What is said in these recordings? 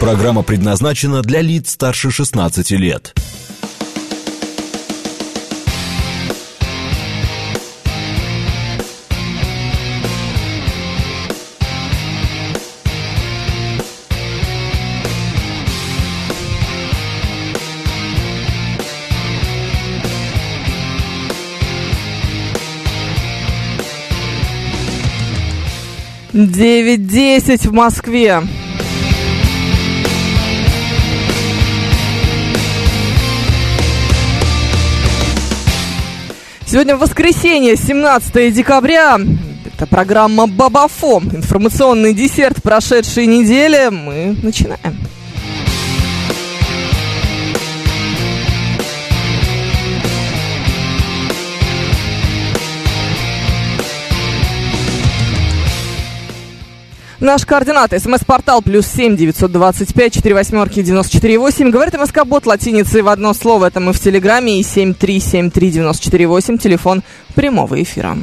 Программа предназначена для лиц старше 16 лет. Девять 10 в Москве. Сегодня воскресенье, 17 декабря. Это программа «Бабафо». Информационный десерт прошедшей недели. Мы начинаем. Наш координаты. СМС-портал +7 925 48 94 8. Говорит МСК-бот латиницей в одно слово. Это мы в Телеграме. И 7373 94 8. Телефон прямого эфира.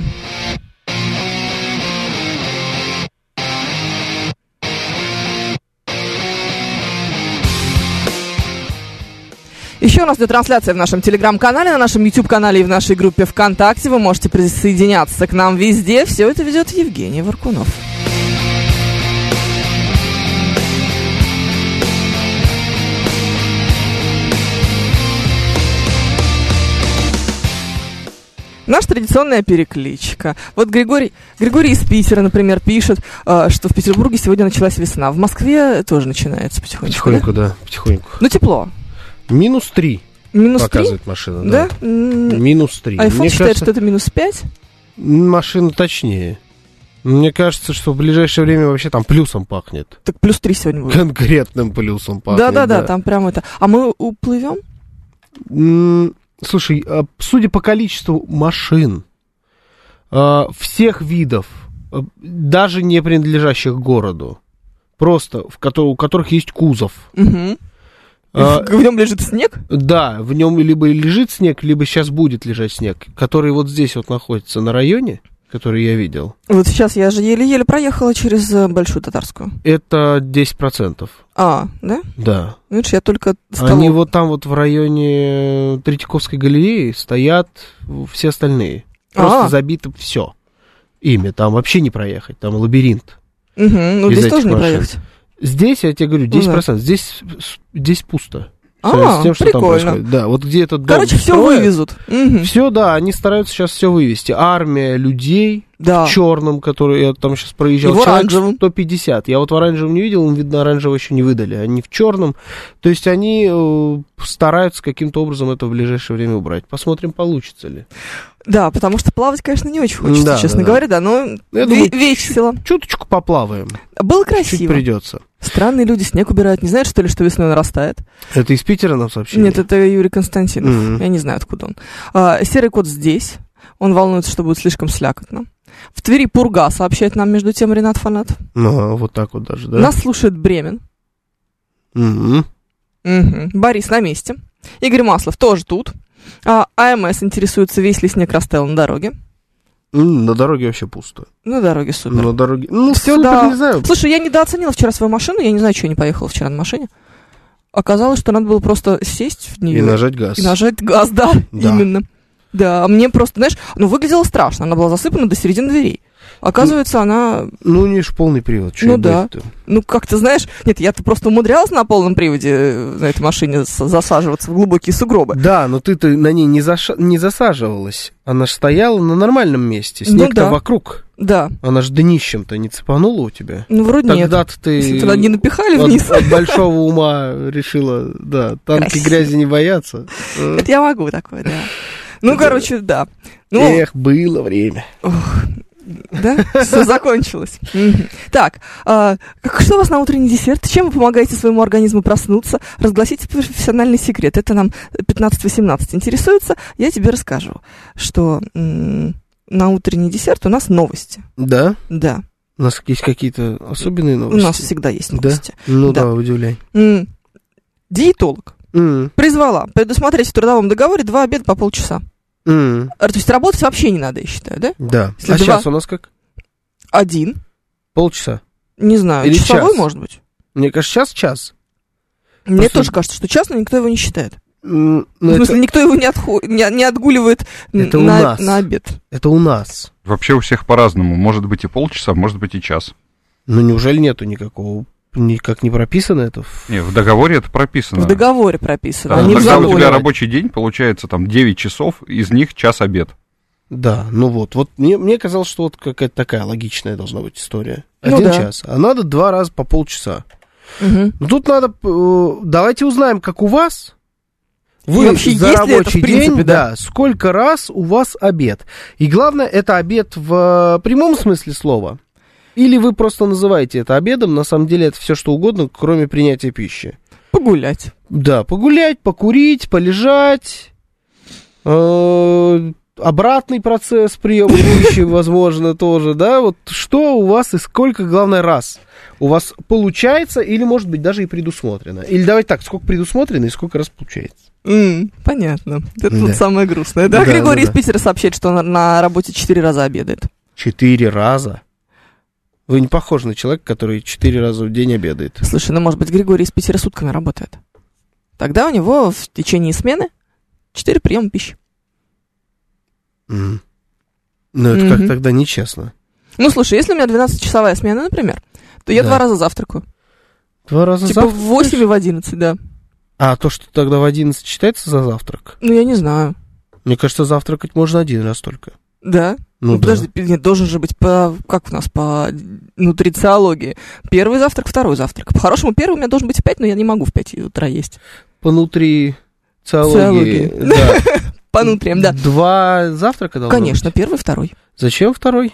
Еще у нас идет трансляция в нашем Телеграм-канале, на нашем YouTube-канале и в нашей группе ВКонтакте. Вы можете присоединяться к нам везде. Все это ведет Евгений Варкунов. Наша традиционная перекличка. Вот Григорий из Питера, например, пишет, что в Петербурге сегодня началась весна. В Москве тоже начинается потихоньку. Потихоньку, да, потихоньку. Ну, тепло. -3. -3? Показывает машина, да. -3. Айфон считает, что это -5? Машина точнее. Мне кажется, что в ближайшее время вообще там плюсом пахнет. Так +3 сегодня будет. Конкретным плюсом пахнет. Да, там прям это. А мы уплывем? Слушай, судя по количеству машин всех видов, даже не принадлежащих городу, просто у которых есть кузов. Угу. В нем лежит снег? Да, в нем либо лежит снег, либо сейчас будет лежать снег, который вот здесь вот находится на районе, который я видел. Вот сейчас я же еле-еле проехала через Большую Татарскую. Это 10%. А, да? Да. Видишь, я только... Они вот там вот в районе Третьяковской галереи стоят все остальные. Просто забито все ими. Там вообще не проехать, там лабиринт. Угу, ну здесь тоже не проехать. Здесь, я тебе говорю, 10%. Ну, да. Здесь пусто. С тем, что прикольно. Там происходит. Да, вот где этот дом. Короче, все вывезут. Угу. Все, да, они стараются сейчас все вывезти. Армия людей в черном, который я там сейчас проезжал. И в оранжевом. 150. Я вот в оранжевом не видел, видно, оранжевого еще не выдали. Они в черном. То есть они стараются каким-то образом это в ближайшее время убрать. Посмотрим, получится ли. Да, потому что плавать, конечно, не очень хочется, честно говоря, да, но весело. Чуточку поплаваем. Было красиво. Чуть придется. Странные люди снег убирают. Не знают, что ли, что весной нарастает? Это из Питера нам сообщили? Нет, это Юрий Константинов. Я не знаю, откуда он. Серый кот здесь. Он волнуется, что будет слишком слякотно. В Твери пурга, сообщает нам между тем Ренат Фанат. Вот так вот даже, да? Нас слушает Бремен. Борис на месте. Игорь Маслов тоже тут. АМС интересуется, весь ли снег растаял на дороге. На дороге вообще пусто. На дороге супер. На дороге... все, да. Не знаю. Слушай, я недооценила вчера свою машину. Я не знаю, чего я не поехала вчера на машине. Оказалось, что надо было просто сесть в нее. И нажать газ. Да, именно. Да, мне просто, знаешь, выглядело страшно. Она была засыпана до середины дверей. Оказывается, она... у нее же полный привод. Да. Как ты знаешь... Нет, я-то просто умудрялась на полном приводе на этой машине засаживаться в глубокие сугробы. Да, но ты-то на ней не засаживалась. Она же стояла на нормальном месте. Снег-то вокруг. Да. Она же днищем-то не цепанула у тебя? Вроде тогда нет. Тогда-то ты... Если туда не напихали вниз. От большого ума решила, да, танки грязи не боятся. Это я могу такое, да. Короче, да. Эх, было время. Да? Все закончилось. Так, что у вас на утренний десерт? Чем вы помогаете своему организму проснуться? Разгласите профессиональный секрет. Это нам 15-18 интересуется. Я тебе расскажу, что на утренний десерт у нас новости. Да? Да. У нас есть какие-то особенные новости? У нас всегда есть новости. Да? Да, удивляй. Диетолог призвала предусмотреть в трудовом договоре 2 обеда по полчаса. То есть работать вообще не надо, я считаю, да? Да. Если сейчас у нас как? 1. Полчаса? Не знаю. Или часовой, час? Может быть? Мне кажется, час. Мне тоже кажется, что час, но никто его не считает. В смысле, никто его не отгуливает на обед. Это у нас. Вообще у всех по-разному. Может быть и полчаса, может быть и час. Ну, неужели нету никакого, никак не прописано это? Не, в договоре это прописано. В договоре прописано, Да, а не в когда законе. у тебя рабочий день, получается там 9 часов, из них час обед. Да, ну вот мне казалось, что вот какая-то такая логичная должна быть история. Ну 1 да. час, а надо 2 раза по полчаса. Угу. Ну, тут надо, давайте узнаем, как у вас. Вы вообще, за есть ли это, рабочий в принципе, день, да? сколько раз у вас обед. И главное, это обед в прямом смысле слова. Или вы просто называете это обедом, на самом деле это все что угодно, кроме принятия пищи. Погулять. Да, погулять, покурить, полежать. Обратный процесс приема пищи, возможно, тоже, да? Вот что у вас и сколько, главное, раз у вас получается или, может быть, даже и предусмотрено? Или давайте так, сколько предусмотрено и сколько раз получается? Понятно. Это Да. тут самое грустное. Да, Да, Григорий да. из Питера сообщает, что он на работе 4 раза обедает. 4 раза? Вы не похожи на человека, который 4 раза в день обедает. Слушай, ну, может быть, Григорий из Питера сутками работает. Тогда у него в течение смены 4 приема пищи. Ну, это как тогда нечестно. Ну, слушай, если у меня 12-часовая смена, например, то я Да. 2 раза завтракаю. 2 раза Типа завтрак? в 8 и в 11, да. А то, что тогда в 11 считается за завтрак? Ну, я не знаю. Мне кажется, завтракать можно 1 раз только. Да? Ну, да. Подожди, нет, должен же быть как у нас, по нутрициологии. Первый завтрак, второй завтрак. По-хорошему, первый у меня должен быть в 5, но я не могу в 5 утра есть. По нутрициологии. Да. По нутриям, да. 2 завтрака должно Конечно, быть? первый, второй. Зачем второй?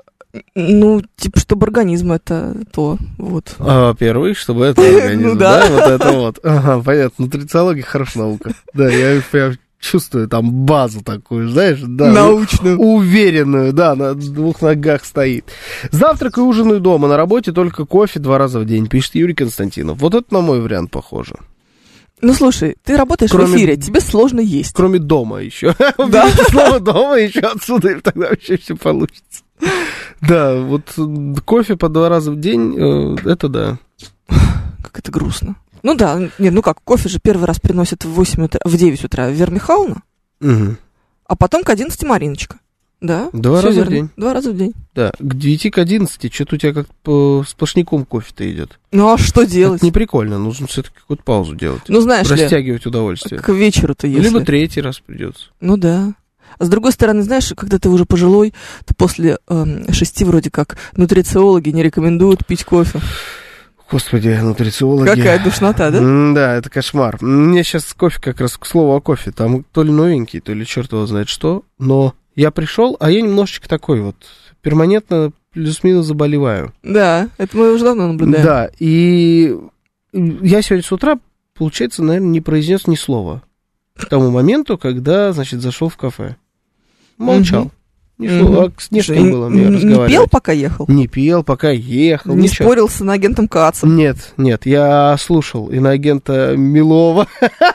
Ну, типа, чтобы организм это то, вот. А первый, чтобы это организм, Ну да. Вот это вот. Ага, понятно, нутрициология хорошая наука. Да, я чувствую там базу такую, знаешь, да. Научную. Уверенную, да, на 2 ногах стоит. Завтрак и ужинаю дома, на работе только кофе 2 раза в день, пишет Юрий Константинов. Вот это на мой вариант похоже. Ну, слушай, ты работаешь в эфире, тебе сложно есть. Кроме дома еще. Да? Слово дома еще отсюда, и тогда вообще все получится. Да, вот кофе по 2 раза в день, это да. Как это грустно. Ну да, нет, ну как, кофе же первый раз приносит в 9 утра Вера Михайловна, Угу. а потом к 11 Мариночка. Да? 2 всё раза в верно. день. 2 раза в день. Да, к 9, к 11, что-то у тебя как сплошняком кофе-то идет. Ну а что делать? Это не прикольно, нужно все-таки какую-то паузу делать. Ну знаешь ли, Растягивать удовольствие. к вечеру-то если. Либо 3-й раз придется. Ну да. А с другой стороны, знаешь, когда ты уже пожилой, то после 6 вроде как нутрициологи не рекомендуют пить кофе. Господи, нутрициологи. Какая душнота, да? Да, это кошмар. Мне сейчас кофе как раз к слову о кофе. Там то ли новенький, то ли черт его знает что. Но я пришел, а я немножечко такой вот перманентно плюс-минус заболеваю. Да, это мы уже давно наблюдаем. Да, и я сегодня с утра, получается, наверное, не произнес ни слова. К тому моменту, когда, значит, зашел в кафе. Молчал. Ни слова. А не с кем было мне разговаривать. Не пел, пока ехал? Не пел, пока ехал. Не ничего. спорил с иноагентом Кацем? Нет, я слушал иноагента Милова.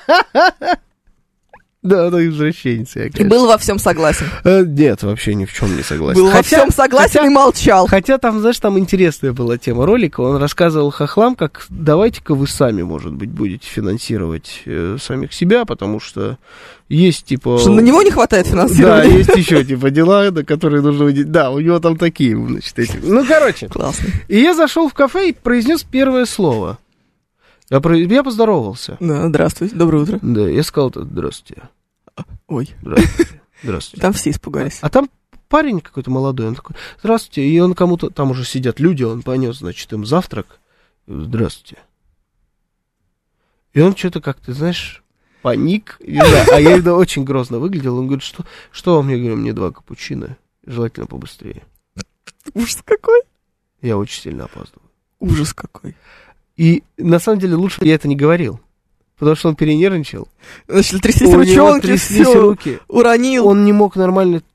Да, она извращенец, я, И конечно. был во всем согласен. Нет, вообще ни в чем не согласен. Был во всем согласен и молчал. Хотя там, знаешь, там интересная была тема ролика. Он рассказывал хохлам, как давайте-ка вы сами, может быть, будете финансировать самих себя, потому что есть, типа... Что на него не хватает Да, финансирования? есть еще, типа, дела, на которые нужно выделить. Да, у него там такие, значит, эти... Ну, короче. Классно. И я зашел в кафе и произнес первое слово. Я поздоровался. Да, здравствуйте, доброе утро. Да, я сказал: здравствуйте. Ой, Здравствуйте. там все испугались. А там парень какой-то молодой, он такой: здравствуйте. И он кому-то, там уже сидят люди, он понес, значит, им завтрак. Здравствуйте. И он что-то как-то, знаешь, паник. А я иногда очень грозно выглядел. Он говорит: что вам? Я говорю: мне 2 капучино, желательно побыстрее. Ужас какой. Я очень сильно опаздываю. Ужас какой. И на самом деле лучше я это не говорил, потому что он перенервничал. Начали трястись У него ручонки, тряслись все, руки. уронил. Он не мог нормально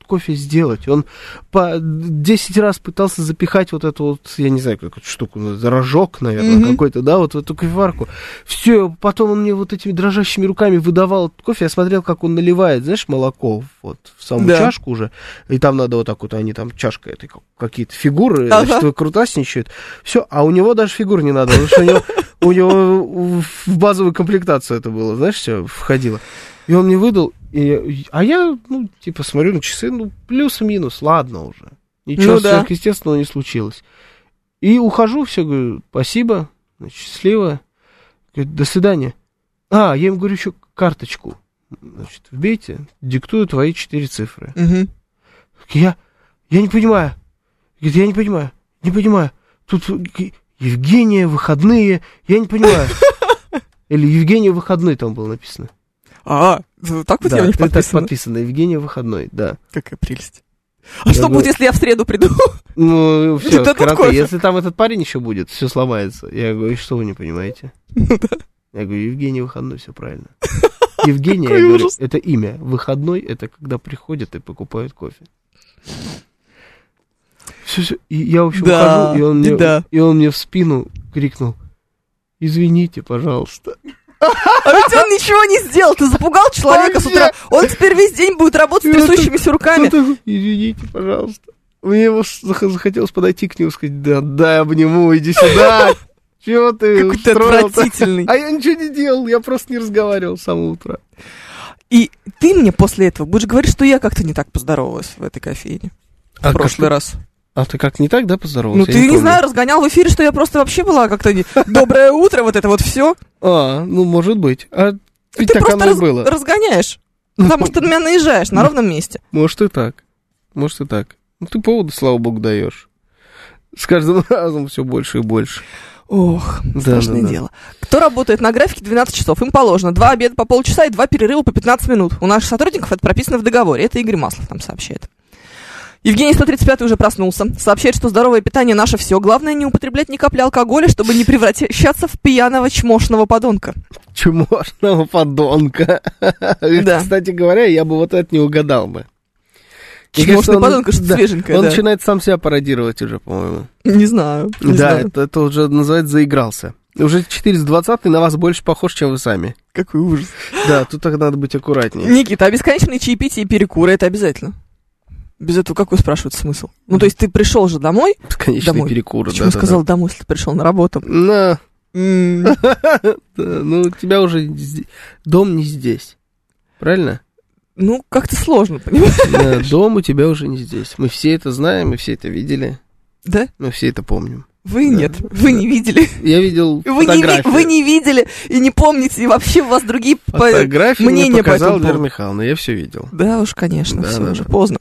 кофе сделать. Он по 10 раз пытался запихать вот эту вот, я не знаю, какую-то штуку, рожок, наверное, какой-то, да, вот в эту кофеварку. Все, потом он мне вот этими дрожащими руками выдавал кофе, я смотрел, как он наливает, знаешь, молоко вот в саму чашку уже, и там надо вот так вот, они там чашка, это какие-то фигуры, значит, крутасничают. Все, а у него даже фигур не надо, потому что у него в базовую комплектацию это было, знаешь, все входило. И он мне выдал, а я, ну, типа, смотрю на часы, ну, плюс-минус, ладно уже. Ничего сверхъестественного не случилось. И ухожу, все, говорю, спасибо, значит, счастливо. Говорит, до свидания. Я им говорю, еще карточку, значит, вбейте, диктую твои 4 цифры. Я не понимаю. Говорит, я не понимаю. Тут Евгения, выходные, я не понимаю. Или Евгения, выходной там было написано. Так вот я у них подписано? Так подписано, Евгения, выходной, да. Какая прелесть. Что будет, если я в среду приду? Ну, все, короче, если там этот парень еще будет, все сломается. Я говорю, что вы не понимаете? Я говорю, Евгения, выходной, все правильно. Евгения, я говорю, это имя. Выходной, это когда приходят и покупают кофе. Все. И я, в общем, ухожу, и он мне в спину крикнул, извините, пожалуйста. А ведь он ничего не сделал, ты запугал человека с утра. Он теперь весь день будет работать с трясущимися руками. Извините, пожалуйста. Мне захотелось подойти к нему и сказать, да, обниму, иди сюда. Чего ты какой ты отвратительный. А я ничего не делал, я просто не разговаривал с самого утра. И ты мне после этого будешь говорить, что я как-то не так поздоровалась в этой кофейне. В прошлый раз. А ты как не так, да, поздоровался? Ну, ты, не знаю, разгонял в эфире, что я просто вообще была как-то доброе утро, вот это вот все. Ну, может быть. Ты просто разгоняешь, потому что ты на меня наезжаешь на ровном месте. Может и так. Ну, ты поводы, слава богу, даешь. С каждым разом все больше и больше. Ох, страшное дело. Кто работает на графике 12 часов, им положено 2 обеда по полчаса и 2 перерыва по 15 минут. У наших сотрудников это прописано в договоре. Это Игорь Маслов нам сообщает. Евгений 135 уже проснулся. Сообщает, что здоровое питание наше все. Главное не употреблять ни капли алкоголя, чтобы не превращаться в пьяного чмошного подонка. Чмошного подонка. Да. Кстати говоря, я бы вот это не угадал бы. Чмошный подонка, что свеженькое. Он начинает сам себя пародировать уже, по-моему. Не знаю. Это уже называется заигрался. Уже 420-й на вас больше похож, чем вы сами. Какой ужас. Да, тут так надо быть аккуратнее. Никита, а бесконечные чаепития и перекуры, это обязательно? Без этого какой, спрашивают, смысл? Ну, то есть ты пришел же домой? Бесконечные перекуры, да. Почему сказал домой, если ты пришел на работу? Ну, у тебя уже дом не здесь. Правильно? Ну, как-то сложно, понимаешь? Дом у тебя уже не здесь. Мы все это знаем, мы все это видели. Да? Мы все это помним. Вы нет, вы не видели. Я видел фотографии. Вы не видели и не помните, и вообще у вас другие фотографии мнения мне показала Вера Михайловна, я все видел. Да уж, конечно, все уже поздно.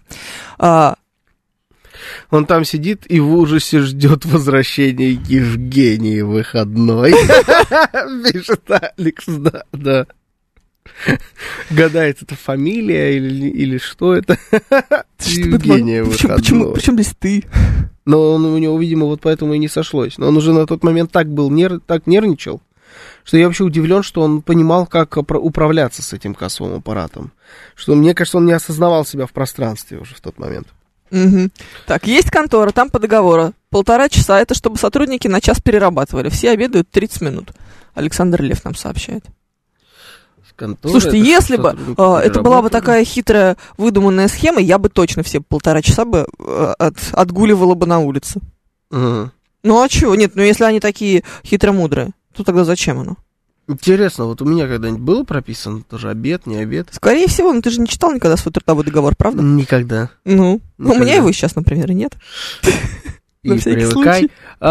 Он там сидит и в ужасе ждет возвращения Евгении выходной. Пишет Алекс, да. Гадает, это фамилия или что это? Евгения выходной. Причем здесь ты? Но у него, видимо, вот поэтому и не сошлось. Но он уже на тот момент так нервничал, что я вообще удивлен, что он понимал, как управляться с этим кассовым аппаратом. Что, мне кажется, он не осознавал себя в пространстве уже в тот момент. Угу. Так, есть контора, там по договору 1,5 часа, это чтобы сотрудники на час перерабатывали. Все обедают 30 минут. Александр Лев нам сообщает. Слушайте, если бы это была бы такая хитрая выдуманная схема, я бы точно все 1,5 часа бы отгуливала бы на улице. Ну а чего? Нет, ну если они такие хитро-мудрые, то тогда зачем оно? Интересно, вот у меня когда-нибудь было прописано тоже обед, не обед? Скорее всего, ну ты же не читал никогда свой трудовой договор, правда? Никогда. Ну, у меня его сейчас, например, и нет. И привыкай.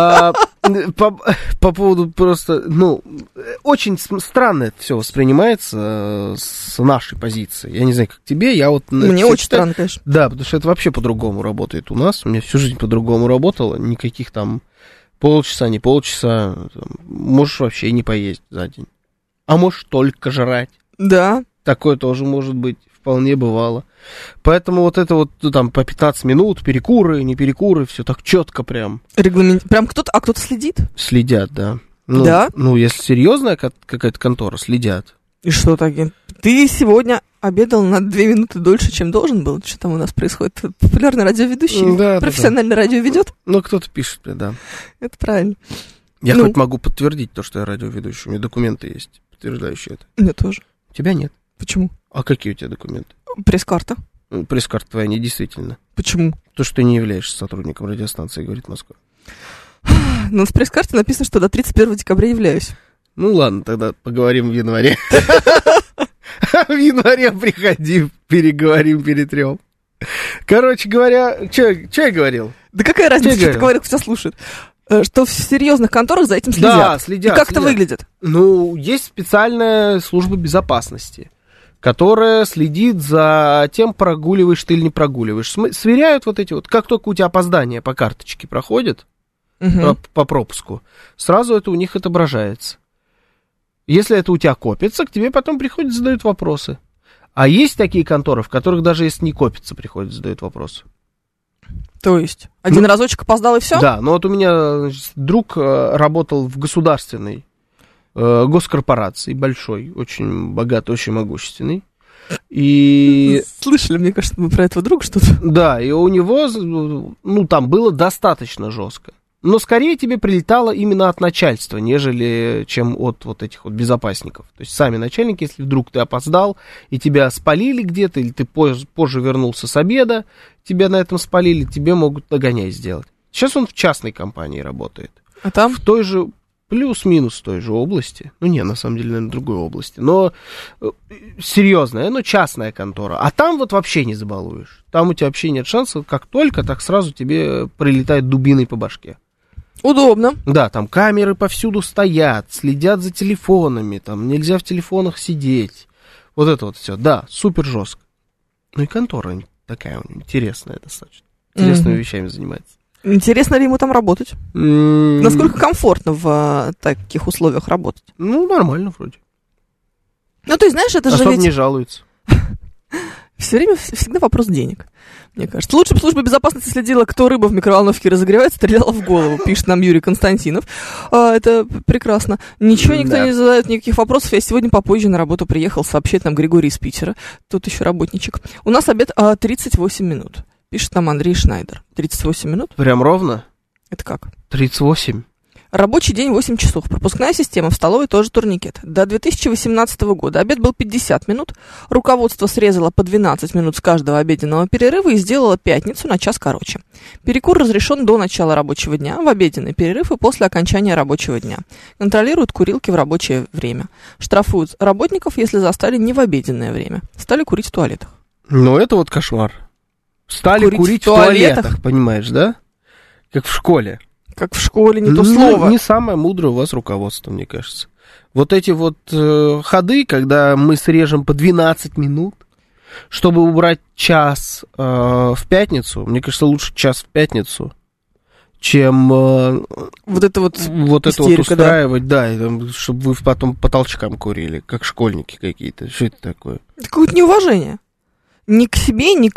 По поводу просто, очень странно это все воспринимается с нашей позиции. Я не знаю, как тебе, я вот... Мне очень странно, конечно. Да, потому что это вообще по-другому работает у нас. У меня всю жизнь по-другому работало. Никаких там полчаса, не полчаса. Можешь вообще не поесть за день. А можешь только жрать. Да. Такое тоже может быть. Вполне бывало. Поэтому вот это вот там по 15 минут, перекуры, не перекуры, все так четко прям. Прям кто-то следит? Следят, да. Да? Ну, если серьезная какая-то контора, следят. И что так? Ты сегодня обедал на 2 минуты дольше, чем должен был? Что там у нас происходит? Популярный радиоведущий? Да, профессиональное радио ведет? Ну, кто-то пишет мне, да. Это правильно. Я хоть могу подтвердить то, что я радиоведущий. У меня документы есть, подтверждающие это. У меня тоже. У тебя нет. Почему? А какие у тебя документы? Пресс-карта. Пресс-карта твоя недействительна. Почему? То, что ты не являешься сотрудником радиостанции, говорит Москва. Но в пресс-карте написано, что до 31 декабря являюсь. Ну ладно, тогда поговорим в январе. В январе приходи, переговорим, перетрем. Короче говоря, что я говорил? Да какая разница, что ты говорил, кто слушает? Что в серьезных конторах за этим следят. Да, следят. И как это выглядит? Ну, есть специальная служба безопасности, которая следит за тем, прогуливаешь ты или не прогуливаешь. Сверяют вот эти вот, как только у тебя опоздание по карточке проходит, по пропуску, сразу это у них отображается. Если это у тебя копится, к тебе потом приходят, задают вопросы. А есть такие конторы, в которых даже если не копится, приходят, задают вопросы. То есть один разочек опоздал и все? Да, но вот у меня, значит, друг работал в государственной госкорпорации, большой, очень богатый, очень могущественный. И... Слышали, мне кажется, мы про этого друга что-то. Да, и у него, ну, там было достаточно жестко. Но скорее тебе прилетало именно от начальства, нежели чем от вот этих вот безопасников. То есть сами начальники, если вдруг ты опоздал, и тебя спалили где-то, или ты позже вернулся с обеда, тебя на этом спалили, тебе могут нагоняй сделать. Сейчас он в частной компании работает. А там? В той же, плюс-минус в той же области. Ну, не, на самом деле, наверное, в другой области. Но серьезная, но частная контора. А там вот вообще не забалуешь. Там у тебя вообще нет шансов. Как только, так сразу тебе прилетает дубиной по башке. Удобно. Да, там камеры повсюду стоят, следят за телефонами, там нельзя в телефонах сидеть. Вот это вот все, да, супер жестко. Ну и контора такая интересная достаточно. Интересными вещами занимается. Интересно ли ему там работать? Насколько комфортно в таких условиях работать? Ну, нормально вроде. Ну, ты знаешь, это же особо ведь... не жалуется. Все время всегда вопрос денег, мне кажется. Лучше бы служба безопасности следила, кто рыба в микроволновке разогревает, стреляла в голову, пишет нам Юрий Константинов. Это прекрасно. Ничего никто не задает, никаких вопросов. Я сегодня попозже на работу приехал, сообщает нам Григорий из Питера. Тут еще работничек. У нас обед 38 минут, пишет нам Андрей Шнайдер. 38 минут? Прям ровно? Это как? 38. Рабочий день 8 часов. Пропускная система в столовой тоже турникет. До 2018 года обед был 50 минут. Руководство срезало по 12 минут с каждого обеденного перерыва и сделало пятницу на час короче. Перекур разрешен до начала рабочего дня, в обеденный перерыв и после окончания рабочего дня. Контролируют курилки в рабочее время. Штрафуют работников, если застали не в обеденное время. Стали курить в туалетах. Ну, это вот кошмар. Стали курить в туалетах, понимаешь, да? Как в школе. Как в школе, не то слово. Не самое мудрое у вас руководство, мне кажется. Вот эти вот ходы, когда мы срежем по 12 минут, чтобы убрать час в пятницу, мне кажется, лучше час в пятницу, чем вот это вот устраивать, да, и, там, чтобы вы потом по толчкам курили, как школьники какие-то. Что это такое? Какое-то неуважение. Ни к себе, ни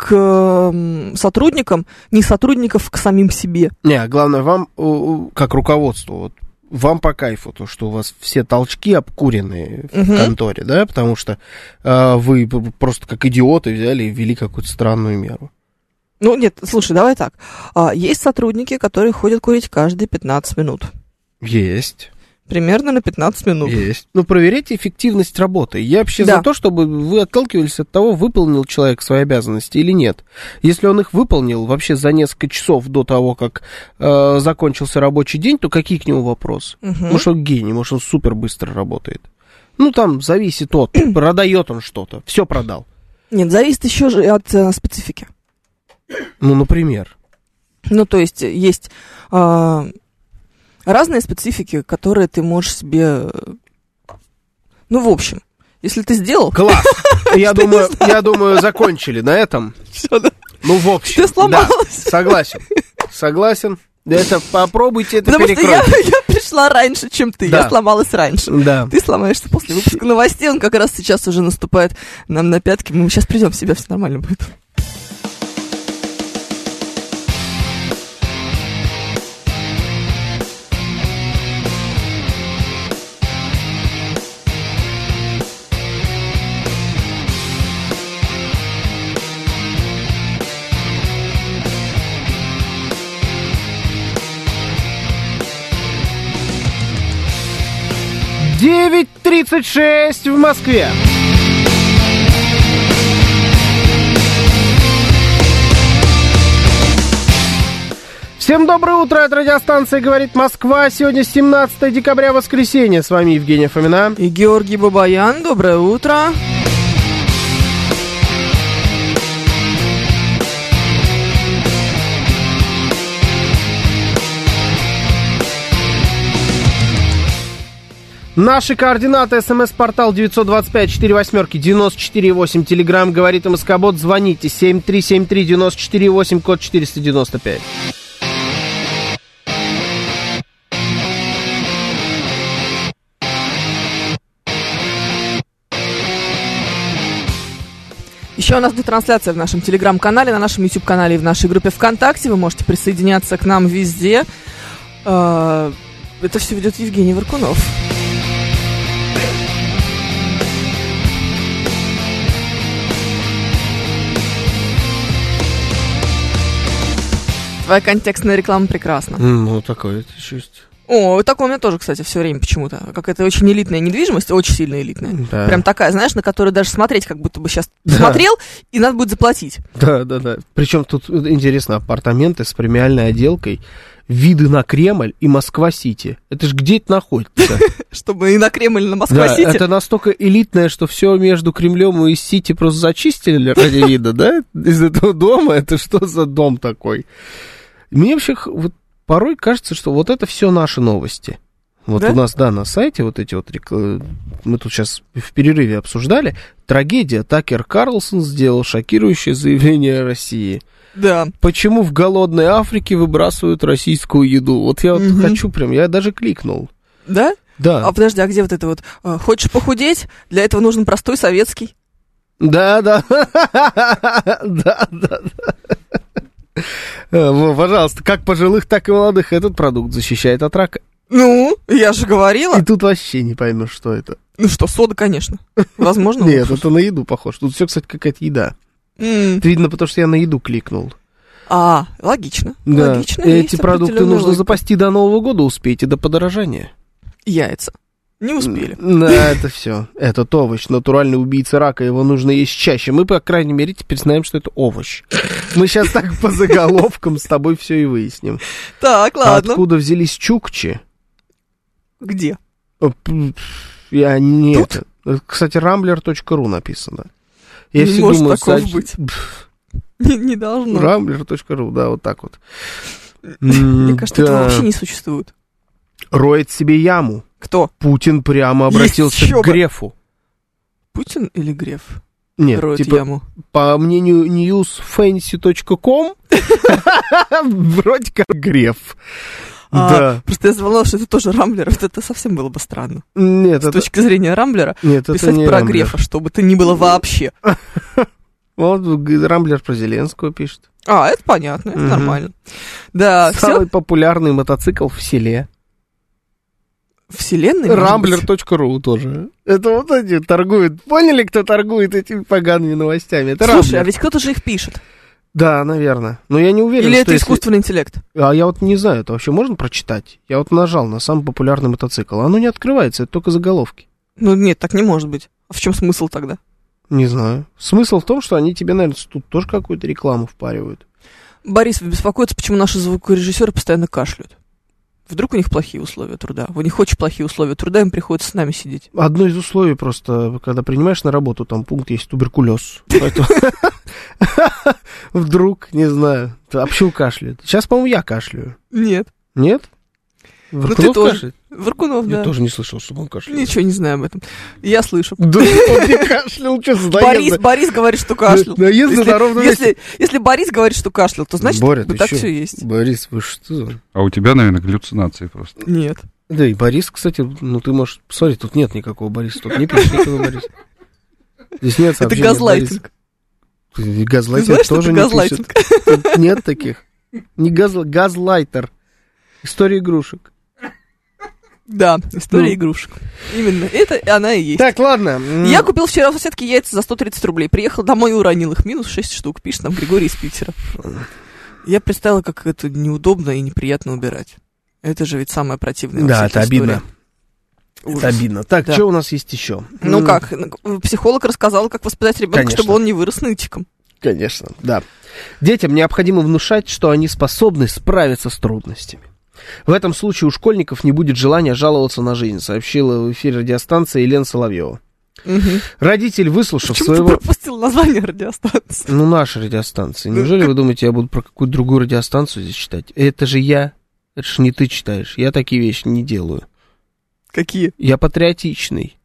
к сотрудникам, ни сотрудников к самим себе. Не, главное, вам, как руководству, вот, вам по кайфу то, что у вас все толчки обкуренные в конторе, да, потому что вы просто как идиоты взяли и ввели какую-то странную меру. Ну, нет, слушай, давай так. Есть сотрудники, которые ходят курить каждые 15 минут. Есть. Примерно на 15 минут. Есть. Ну, проверяйте эффективность работы. Я вообще за то, чтобы вы отталкивались от того, выполнил человек свои обязанности или нет. Если он их выполнил вообще за несколько часов до того, как закончился рабочий день, то какие к нему вопросы? Может, он гений, может, он супер быстро работает. Ну, там зависит от, продает он что-то, все продал. Нет, зависит еще же от специфики. Ну, например. Ну, то есть, есть... разные специфики, которые ты можешь себе... Ну, в общем, если ты сделал... Класс! Я думаю, закончили на этом. Все, да? Ну, в общем. Ты сломалась. Да, согласен. Это попробуйте это перекрыть. Я пришла раньше, чем ты. Да. Я сломалась раньше. Да. Ты сломаешься после выпуска новостей. Он как раз сейчас уже наступает нам на пятки. Мы сейчас придем в себя, все нормально будет. 7:36 в Москве. Всем доброе утро, это радиостанция «Говорит Москва». Сегодня 17 декабря, воскресенье. С вами Евгения Фомина. И Георгий Бабаян. Доброе утро. Наши координаты. СМС-портал 925-48-94-8. Телеграмм «Говорит МСК-бот». Звоните 7373-94-8, код 495. Еще у нас будет трансляция в нашем телеграм-канале, на нашем YouTube-канале и в нашей группе ВКонтакте. Вы можете присоединяться к нам везде. Это все ведет Евгений Варкунов. Твоя контекстная реклама прекрасна. Ну, такое это еще есть. О, такое у меня тоже, кстати, все время почему-то. Какая-то очень элитная недвижимость, очень сильно элитная. Да. Прям такая, знаешь, на которую даже смотреть, как будто бы сейчас смотрел, и надо будет заплатить. Да. Причем тут интересно, апартаменты с премиальной отделкой, виды на Кремль и Москва-Сити. Это ж где это находится? Чтобы и на Кремль, и на Москва-Сити. Да, это настолько элитное, что все между Кремлем и Сити просто зачистили ради вида, да? Из этого дома. Это что за дом такой? Мне вообще вот порой кажется, что вот это все наши новости. Вот да? У нас, да, на сайте вот эти вот, мы тут сейчас в перерыве обсуждали, трагедия. Такер Карлсон сделал шокирующее заявление о России. Да. Почему в голодной Африке выбрасывают российскую еду? Вот я вот хочу прям, я даже кликнул. Да? Да. А подожди, а где вот это вот? Хочешь похудеть? Для этого нужен простой советский. Да. Да. Пожалуйста, как пожилых, так и молодых этот продукт защищает от рака. Ну, я же говорила. И тут вообще не поймешь, что это. Ну что, сода, конечно. Возможно. Нет, это на еду похоже. Тут все, кстати, какая-то еда. Это видно, потому что я на еду кликнул. Логично. Да. Логично. Эти продукты нужно запасти до Нового года, успейте до подорожания. Яйца. Не успели. Да, это все. Этот овощ, натуральный убийца рака, его нужно есть чаще. Мы, по крайней мере, теперь знаем, что это овощ. Мы сейчас так по заголовкам с тобой все и выясним. Так, ладно. Откуда взялись чукчи? Где? Нет. Кстати, rambler.ru написано. Я не может такого быть. Не должно. Rambler.ru, да, вот так вот. Мне кажется, этого вообще не существует. Роет себе яму. Кто? Путин прямо обратился к Грефу. Путин или Греф? Нет, роет типа, яму. По мнению newsfancy.com, вроде как Греф. Да. Просто я заволновалась, что это тоже Рамблер. Вот это совсем было бы странно. Нет, с точки зрения Рамблера писать это не про Рамблер. Грефа, чтобы это ни было вообще. Вот Рамблер про Зеленского пишет. Это понятно, это нормально. Да, самый популярный мотоцикл в селе. Вселенной? Rambler.ru тоже. Это вот они торгуют. Поняли, кто торгует этими погаными новостями? Это Слушай, Rambler. а ведь кто-то же их пишет. Да, наверное. Но я не уверен, или что это искусственный интеллект? А я вот не знаю, это вообще можно прочитать? Я вот нажал на самый популярный мотоцикл. Оно не открывается, это только заголовки. Ну нет, так не может быть. А в чем смысл тогда? Не знаю. Смысл в том, что они тебе, наверное, тут тоже какую-то рекламу впаривают. Борис беспокоится, почему наши звукорежиссеры постоянно кашляют. Вдруг у них плохие условия труда. У них очень плохие условия труда, им приходится с нами сидеть. Одно из условий просто, когда принимаешь на работу, там пункт есть туберкулез. Вдруг, не знаю, общул кашляет. Сейчас, по-моему, я кашляю. Нет. Нет? Варкунов кашляет? Варкунов, да. Я тоже не слышал, чтобы он кашлял. Ничего не знаю об этом. Я слышу. Да, он не кашлял, что за наезды? Борис говорит, что кашлял. Наезды на ровном месте. Если Борис говорит, что кашлял, то значит, так все есть. Борис, вы что? А у тебя, наверное, галлюцинации просто. Нет. Да и Борис, кстати, ну ты можешь... Посмотри, тут нет никакого Бориса, тут не пишет никакого Бориса. Здесь нет сообщения. Это газлайтинг. Газлайтинг тоже не пишет. Тут нет таких. Не газлайтер. История игрушек. Да, история игрушек. Именно, это она и есть. Так, ладно. Я купил вчера у соседки яйца за 130 рублей. Приехал домой и уронил их. Минус 6 штук. Пишет нам Григорий из Питера. Я представила, как это неудобно и неприятно убирать. Это же ведь самое противное. Да, это обидно. Ужас. Это обидно. Так, Да. что у нас есть еще? Ну как, психолог рассказал, как воспитать ребенка, Конечно. чтобы он не вырос нытиком. Конечно, да. Детям необходимо внушать, что они способны справиться с трудностями. В этом случае у школьников не будет желания жаловаться на жизнь, сообщила в эфире радиостанции Елена Соловьева. Родитель, выслушав Почему своего... ты пропустил название радиостанции? Ну, наша радиостанция. Неужели вы думаете, я буду про какую-то другую радиостанцию здесь читать? Это же я. Это же не ты читаешь. Я такие вещи не делаю. Какие? Я патриотичный.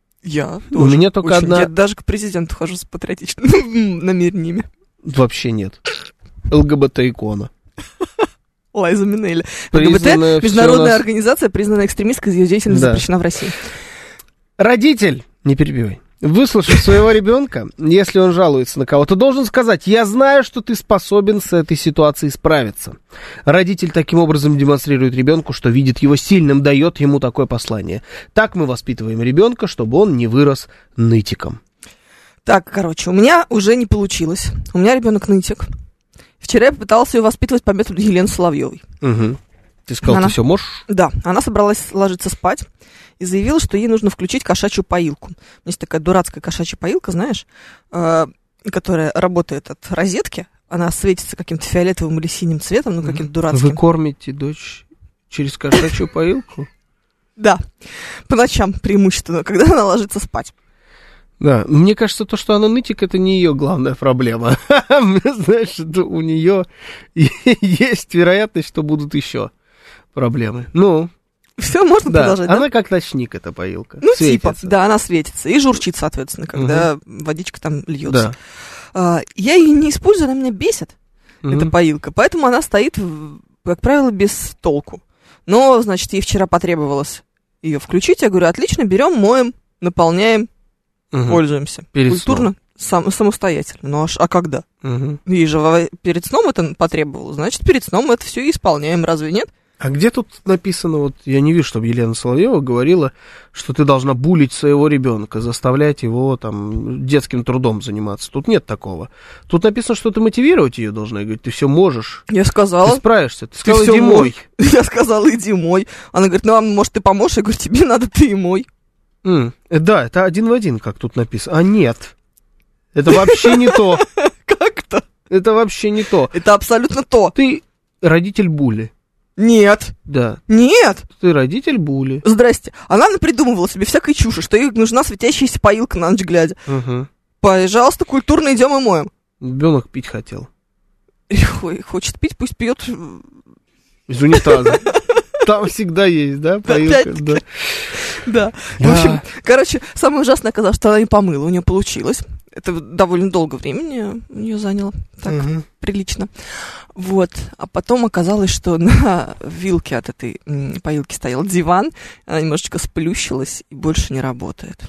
Я У тоже. меня только Очень. одна... Я даже к президенту хожу с патриотичными намерениями. Вообще нет. ЛГБТ-икона. Лайза Минелли. Признанная ЛГБТ — всё международная нас- организация, признанная экстремистской, ее деятельность Да. запрещена в России. Родитель, не перебивай, выслушав своего ребенка, если он жалуется на кого-то, должен сказать: я знаю, что ты способен с этой ситуацией справиться. Родитель таким образом демонстрирует ребенку, что видит его сильным, дает ему такое послание. Так мы воспитываем ребенка, чтобы он не вырос нытиком. Так, короче, у меня уже не получилось. У меня ребенок нытик. Вчера я попыталась ее воспитывать по методу Елены Соловьевой. Угу. Ты сказал, Она- ты все можешь? Да, она собралась ложиться спать и заявила, что ей нужно включить кошачью поилку. У меня есть такая дурацкая кошачья поилка, знаешь, которая работает от розетки. Она светится каким-то фиолетовым или синим цветом, ну, каким-то дурацким. Вы кормите дочь через кошачью поилку? Да, по ночам преимущественно, когда она ложится спать. Да, мне кажется, то, что она нытик, это не ее главная проблема. Знаешь, у нее есть вероятность, что будут еще проблемы. Ну, Все, можно да, продолжать, да? она как ночник, эта поилка. Ну, Светится. типа, да, она светится и журчит, соответственно, когда водичка там льется. Я ее не использую, она меня бесит, эта поилка, поэтому она стоит, как правило, без толку. Но, значит, ей вчера потребовалось ее включить. Я говорю: отлично, берем, моем, наполняем, пользуемся. Перед Культурно, самостоятельно. Ну, а когда? Мгм. Ей же перед сном это потребовалось, значит, перед сном это все и исполняем, разве нет? А где тут написано, вот я не вижу, чтобы Елена Соловьева говорила, что ты должна булить своего ребенка, заставлять его там детским трудом заниматься. Тут нет такого. Тут написано, что ты мотивировать ее должна, и говорить: ты все можешь, Я ты сказала. справишься, ты сказала: всё иди мой. Я сказала: иди мой. Она говорит: ну, а может, ты поможешь? Я говорю: тебе надо, ты и мой. Да, это один в один, как тут написано. А нет, это вообще не то. Как-то. Это вообще не то. Это абсолютно то. Ты родитель були. Нет. Да, Нет. ты родитель були. Здрасте. Она напридумывала себе всякой чуши, что ей нужна светящаяся поилка на ночь глядя. Угу. Пожалуйста, культурно идем и моем. Ребенок пить хотел. Ой, хочет пить, пусть пьет. Из унитаза. Там всегда есть, да, поилка? Опять-таки. Да. Да. Да. В общем, короче, самое ужасное оказалось, что она не помыла, у нее получилось. Это довольно долго времени у нее заняло. Так, прилично. Вот. А потом оказалось, что на вилке от этой поилки стоял диван, она немножечко сплющилась и больше не работает.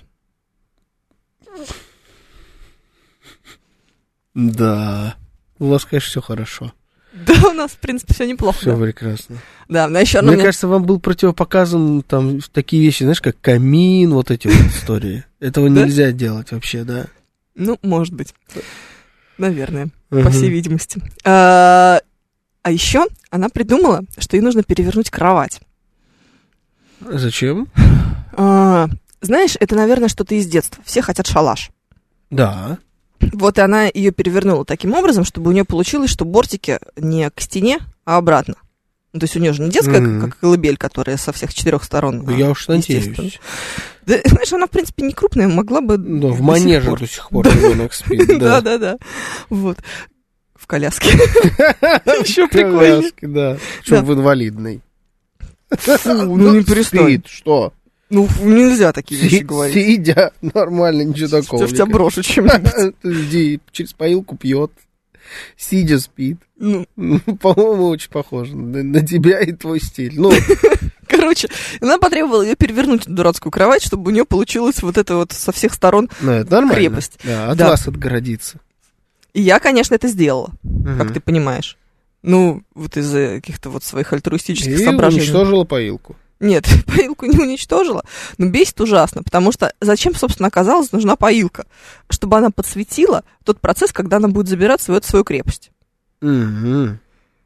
Да. У вас, конечно, все хорошо. Да, у нас, в принципе, все неплохо. Все Да, прекрасно. да, но еще Мне кажется, вам был противопоказан там такие вещи, знаешь, как камин, вот эти вот истории. Этого Да? нельзя делать вообще, да. Ну, может быть. Наверное, Мгм. по всей видимости. А еще она придумала, что ей нужно перевернуть кровать. Зачем? Знаешь, это, наверное, что-то из детства. Все хотят шалаш. Да. Вот и она ее перевернула таким образом, чтобы у нее получилось, что бортики не к стене, а обратно. Ну, то есть у нее же не детская, как колыбель, которая со всех 4 сторон. Я уж естественно. надеюсь. Да, знаешь, она, в принципе, не крупная, могла бы... Да, в до манеже сих пор. до сих пор ребенок спит. Да. Да. Вот. В коляске. Еще прикольнее. Коляски, да. Причем в инвалидной. Ну, не перестань. Спит, что? Ну, нельзя такие вещи говорить. Сидя, нормально, ничего такого. Я в тебя брошу чем-нибудь. Жди, через поилку пьет, сидя спит. Ну, По-моему, очень похоже на тебя и твой стиль. Ну, короче, она потребовала ее перевернуть, эту дурацкую кровать, чтобы у нее получилось вот это вот со всех сторон. это нормально. Крепость. Да, от Да. вас отгородиться. И я, конечно, это сделала, как Мгм. ты понимаешь. Ну, вот из-за каких-то вот своих альтруистических И соображений. уничтожила поилку. Нет, поилку не уничтожила, но бесит ужасно, потому что зачем, собственно, оказалось, нужна поилка? Чтобы она подсветила тот процесс, когда она будет забираться в эту свою крепость. Мгм.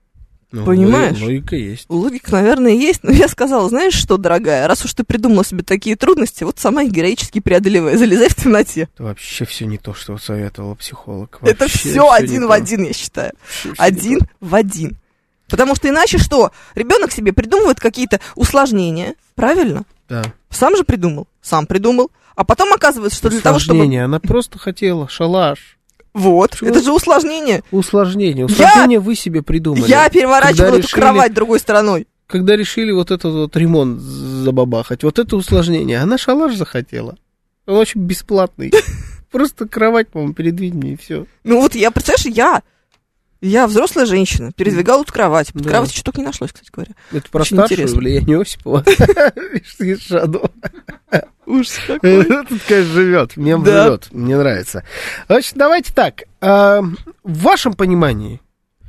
Понимаешь? Логика есть. Логика, наверное, есть, но я сказала, знаешь что, дорогая, раз уж ты придумала себе такие трудности, вот сама их героически преодолевай, залезай в темноте. Это вообще все не то, что советовал психолог. Это Вообще все один не в то. один, я считаю. Вообще всё Один не то. в один. Потому что иначе что? Ребенок себе придумывает какие-то усложнения, правильно? Да. Сам же придумал, а потом оказывается, что для того, чтобы... Усложнение. Она просто хотела шалаш. Вот, Чего? это же усложнение. Усложнение. Усложнение вы себе придумали. Я переворачивала Когда эту решили- кровать другой стороной. Когда решили вот этот вот ремонт забабахать, вот это усложнение, она шалаш захотела. Он очень бесплатный. Просто кровать, по-моему, передвинь мне, и все. Ну вот я, представляешь, я взрослая женщина, передвигала тут кровать. Под Да. кроватью что только не нашлось, кстати говоря. Это про Очень старшую интересно. влияние Осипова. Из Шадо. Ужас какой. Тут, конечно, живет. Мем Да. живет. Мне нравится. Значит, давайте так. В вашем понимании,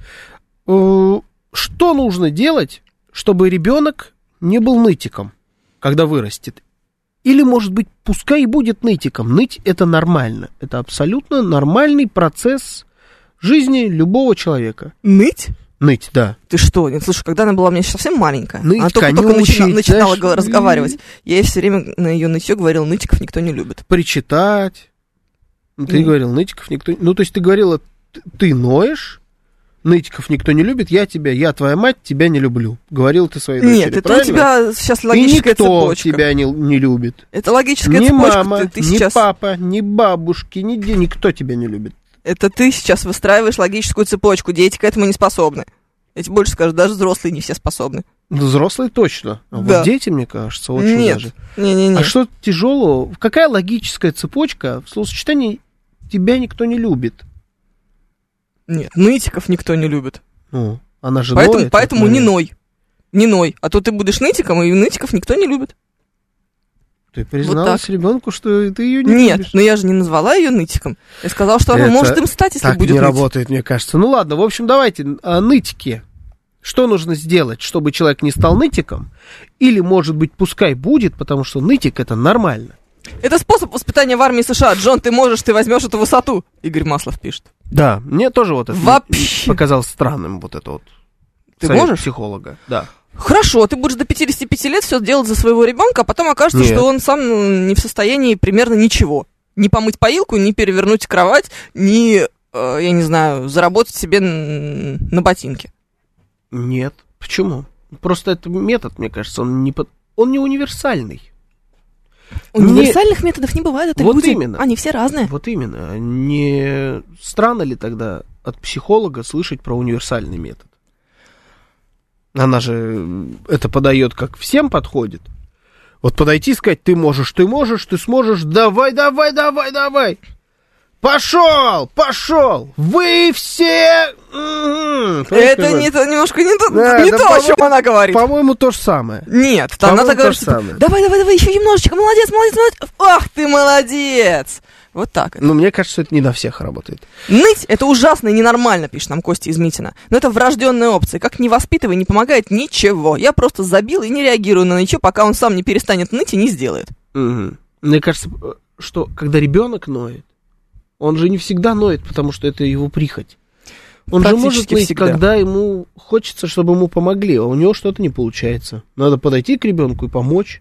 что нужно делать, чтобы ребенок не был нытиком, когда вырастет? Или, может быть, пускай и будет нытиком. Ныть — это нормально. Это абсолютно нормальный процесс жизни любого человека. Ныть? Ныть, да. Ты что? Нет, слушай, когда она была у меня совсем маленькая, Ныть, она только конючить, начинала знаешь, разговаривать. Я ей все время на ее нытье говорила, нытиков никто не любит. Причитать. Ты говорил, нытиков никто... Ну, то есть ты говорила, ты ноешь, нытиков никто не любит, я твоя мать, тебя не люблю. Говорил ты своей дочери, Нет, это правильно? у тебя сейчас И логическая никто цепочка. тебя не любит. Это логическая Ни цепочка. мама, Ты ни сейчас... папа, ни бабушки, никто тебя не любит. Это ты сейчас выстраиваешь логическую цепочку. Дети к этому не способны. Я тебе больше скажу, даже взрослые не все способны. Взрослые точно. А Да. вот дети, мне кажется, очень Нет. даже. Не-не-не. А что тяжелого? Какая логическая цепочка в словосочетании «тебя никто не любит»? Нет, нытиков никто не любит. Ну, она же Поэтому, ноет, поэтому вот, не наверное. ной. Не ной. А то ты будешь нытиком, и нытиков никто не любит. Ты призналась так. ребенку, что ты ее не Нет, любишь. но я же не назвала ее нытиком. Я сказала, что она Это может им стать, если Так будет не ныть. работает, мне кажется. Ну ладно, в общем, давайте, нытики. Что нужно сделать, чтобы человек не стал нытиком? Или, может быть, пускай будет, потому что нытик — это нормально. Это способ воспитания в армии США. Джон, ты можешь, ты возьмешь эту высоту. Игорь Маслов пишет. Да, мне тоже вот это Вообще. показалось странным, вот это вот. Ты совет можешь? Психолога, да. Хорошо, ты будешь до 55 лет все делать за своего ребенка, а потом окажется, Нет. что он сам не в состоянии примерно ничего. Не помыть поилку, не перевернуть кровать, не, я не знаю, заработать себе на ботинки. Нет. Почему? Просто это метод, мне кажется, он не универсальный. Универсальных методов не бывает, это Вот люди, именно. они все разные. Вот именно. Не странно ли тогда от психолога слышать про универсальный метод? Она же это подает, как всем подходит. Вот подойти и сказать, ты сможешь, давай. Пошел, вы все... Это немножко не то, Да, не да, то, о чем она говорит. По-моему, то же самое. Нет, по-моему, она так то говорит, же типа, самое. давай, еще немножечко, молодец. Ах, ты молодец. Вот так это. Но мне кажется, это не на всех работает. Ныть — это ужасно и ненормально, пишет нам Костя из Митина. Но это врожденная опция. Как не воспитывай, не помогает ничего. Я просто забил и не реагирую на ничего, пока он сам не перестанет ныть и не сделает. Угу. Мне кажется, что когда ребенок ноет, он же не всегда ноет, потому что это его прихоть. Он же может Практически ныть, всегда. когда ему хочется, чтобы ему помогли, а у него что-то не получается. Надо подойти к ребенку и помочь.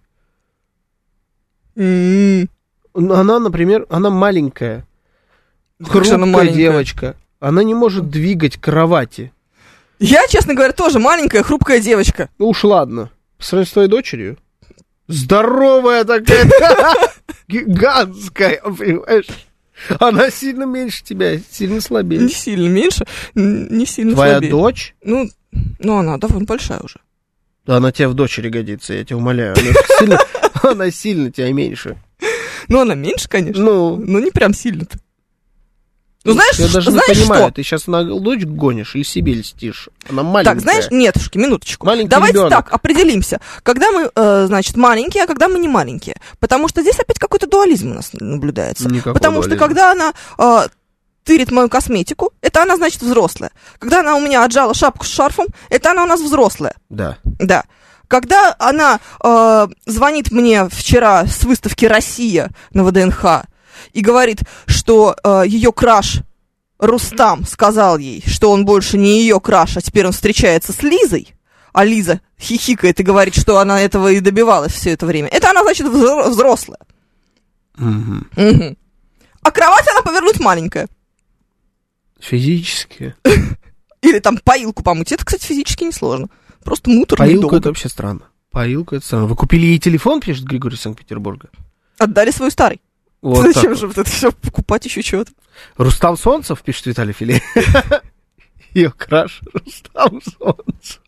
Она, например, она маленькая, Как же она хрупкая маленькая? девочка. Она не может двигать кровати. Я, честно говоря, тоже маленькая, хрупкая девочка. Ну уж ладно. По сравнению с твоей дочерью. Здоровая такая, гигантская, понимаешь? Она сильно меньше тебя, сильно Не слабее. сильно меньше, не сильно Твоя слабее. дочь? Ну, она довольно большая уже. Да, она тебе в дочери годится, я тебя умоляю. Она сильно тебя меньше. Ну, она меньше, конечно. Ну, Но не прям сильно-то. Ну, знаешь, я даже не знаешь понимаю, что? ты сейчас на дочь гонишь или себе льстишь? Она маленькая. Так, знаешь, нетушки, минуточку. Маленький Давайте ребенок. так, определимся. Когда мы, значит, маленькие, а когда мы не маленькие. Потому что здесь опять какой-то дуализм у нас наблюдается. Никакого Потому что дуализма. когда она тырит мою косметику, это она, значит, взрослая. Когда она у меня отжала шапку с шарфом, это она у нас взрослая. Да. Да. Когда она звонит мне вчера с выставки «Россия» на ВДНХ и говорит, что ее краш Рустам сказал ей, что он больше не ее краш, а теперь он встречается с Лизой, а Лиза хихикает и говорит, что она этого и добивалась все это время, это она, значит, взрослая. Угу. А кровать она повернуть маленькая. Физически. Или там поилку помыть. Это, кстати, физически несложно. Просто муторно и долго. Поилку это вообще странно. Поилку это странно. Вы купили ей телефон, пишет Григорий из Санкт-Петербурга? Отдали свой старый. Вот зачем вот. же вот это все покупать еще чего-то? Рустам Солнцев, пишет Виталий Филе. Ее краш Рустам Солнцев.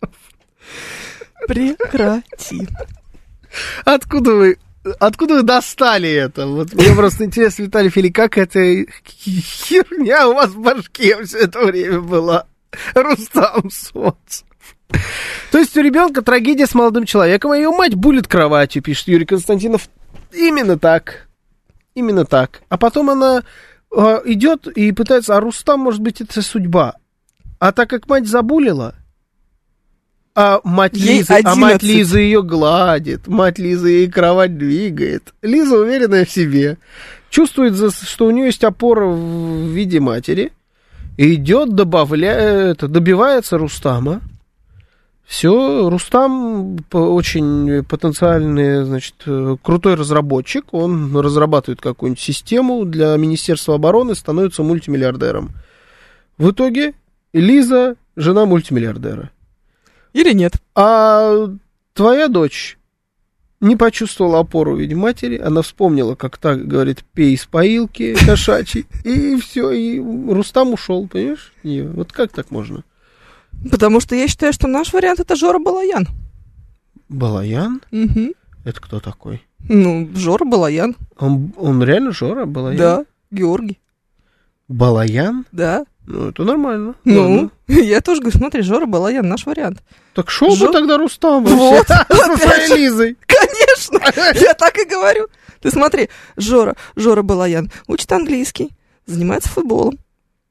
Прекрати. Откуда вы достали это? Вот мне просто интересно, Виталий Фили, как эта херня у вас в башке все это время была? Рустам Солнцев. То есть у ребенка трагедия с молодым человеком, а ее мать булит кроватью, пишет Юрий Константинов. Именно так. Именно так. А потом она идет и пытается, а Рустам, может быть, это судьба. А так как мать забулила, а мать Лизы ее гладит, мать Лизы ей кровать двигает. Лиза уверенная в себе, чувствует, что у нее есть опора в виде матери, и идет, добивается Рустама. Все, Рустам очень потенциальный, значит, крутой разработчик. Он разрабатывает какую-нибудь систему для Министерства обороны, становится мультимиллиардером. В итоге Лиза жена мультимиллиардера. Или нет. А твоя дочь не почувствовала опору в виде матери. Она вспомнила, как так говорит, пей из поилки кошачьей. И все, и Рустам ушел, понимаешь? И вот как так можно? Потому что я считаю, что наш вариант это Жора Балаян. Балаян? Угу. Это кто такой? Ну, Жора Балаян. Он реально Жора Балаян? Да, Георгий. Балаян? Да. Ну, это нормально. Ну, ладно. я тоже говорю, смотри, Жора Балаян, наш вариант. Так шел бы тогда Рустам вот, со своей Лизой. Конечно, я так и говорю. Ты смотри, Жора Балаян учит английский, занимается футболом.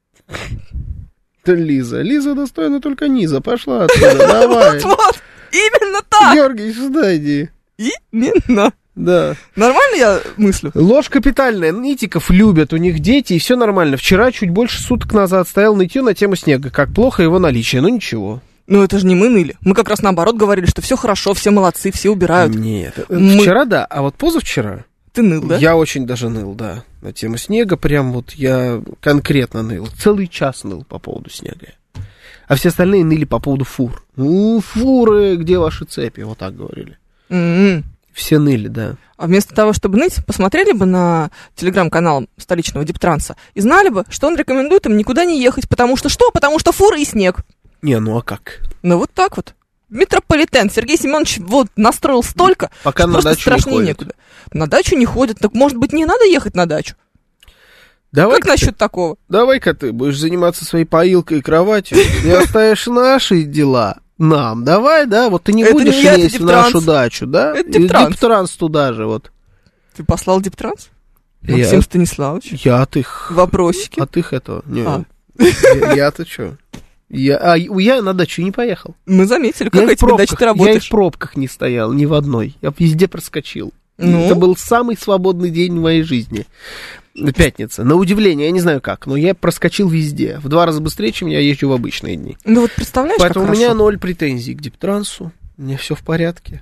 Лиза достойна только низа. Пошла отсюда, давай. Вот, именно так. Георгий, сюда иди. Именно. Да. Нормально я мыслю? Ложь капитальная. Нытиков любят, у них дети, и все нормально. Вчера, чуть больше суток назад, стоял нытье на тему снега. Как плохо его наличие. Ну, ничего. Ну, это же не мы ныли. Мы как раз наоборот говорили, что все хорошо, все молодцы, все убирают. Нет. Вчера, да. А вот позавчера... Ты ныл, да? Я очень даже ныл, да. На тему снега прям вот я конкретно ныл. Целый час ныл по поводу снега. А все остальные ныли по поводу фур. Ну, фуры, где ваши цепи? Вот так говорили. Все ныли, да. А вместо того, чтобы ныть, посмотрели бы на телеграм-канал столичного Диптранса и знали бы, что он рекомендует им никуда не ехать. Потому что что? Потому что фуры и снег. Не, ну а как? Ну вот так вот. Метрополитен. Сергей Семенович вот настроил столько, пока что на просто дачу страшнее не ходит. некуда. На дачу не ходят. Так, может быть, не надо ехать на дачу? Как насчет такого? Давай-ка ты будешь заниматься своей поилкой и кроватью и оставишь наши дела нам. Давай, да? Вот ты не будешь лезть в нашу дачу, да? Это Диптранс. Диптранс туда же, вот. Ты послал Диптранс? Максим Станиславович? Я-то Вопросики? А ты этого? А. Я-то что? Я на дачу не поехал. Мы заметили, какая тебе дача ты работаешь. Я и в пробках не стоял, ни в одной. Я везде проскочил. Ну? Это был самый свободный день в моей жизни. Пятница. На удивление, я не знаю как, но я проскочил везде. В 2 раза быстрее, чем я езжу в обычные дни. Ну вот представляешь, поэтому как у меня хорошо. 0 претензий к Диптрансу. У меня все в порядке.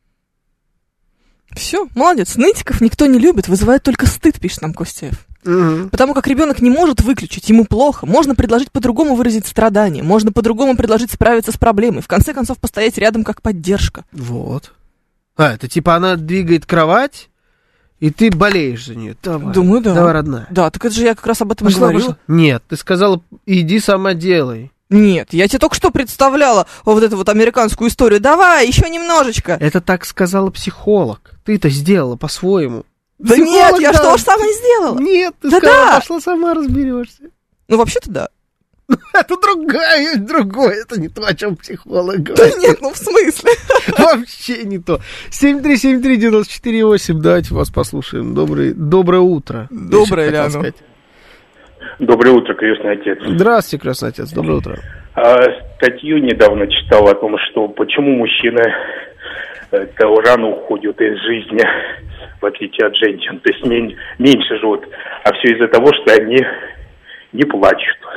Все, молодец. Нытиков никто не любит, вызывает только стыд, пишет нам Костяев. Угу. Потому как ребенок не может выключить, ему плохо. Можно предложить по-другому выразить страдания, можно по-другому предложить справиться с проблемой. В конце концов, постоять рядом как поддержка. Вот. Это типа она двигает кровать, и ты болеешь за нее. Давай. Думаю, да. Давай, родная. Да, так это же я как раз об этом и говорила. Нет, ты сказала, иди сама делай. Нет, я тебе только что представляла вот эту вот американскую историю. Давай, еще немножечко. Это так сказала психолог. Ты-то сделала по-своему. Да Психолог, нет, я что ж самое сделала? Нет, ты Да, сказала, да. пошла сама разберешься. Ну, вообще-то да. Это другое, это не то, о чем психолог Да говорит. нет, ну в смысле? Вообще не то. 7373948, давайте вас послушаем. Доброе утро. Доброе, Хотел Ляну. сказать. Доброе утро, крестный отец. Здравствуйте, крестный отец, доброе утро. Статью недавно читал о том, что почему мужчины рано уходят из жизни, в отличие от женщин, то есть меньше живут, а все из-за того, что они не плачут.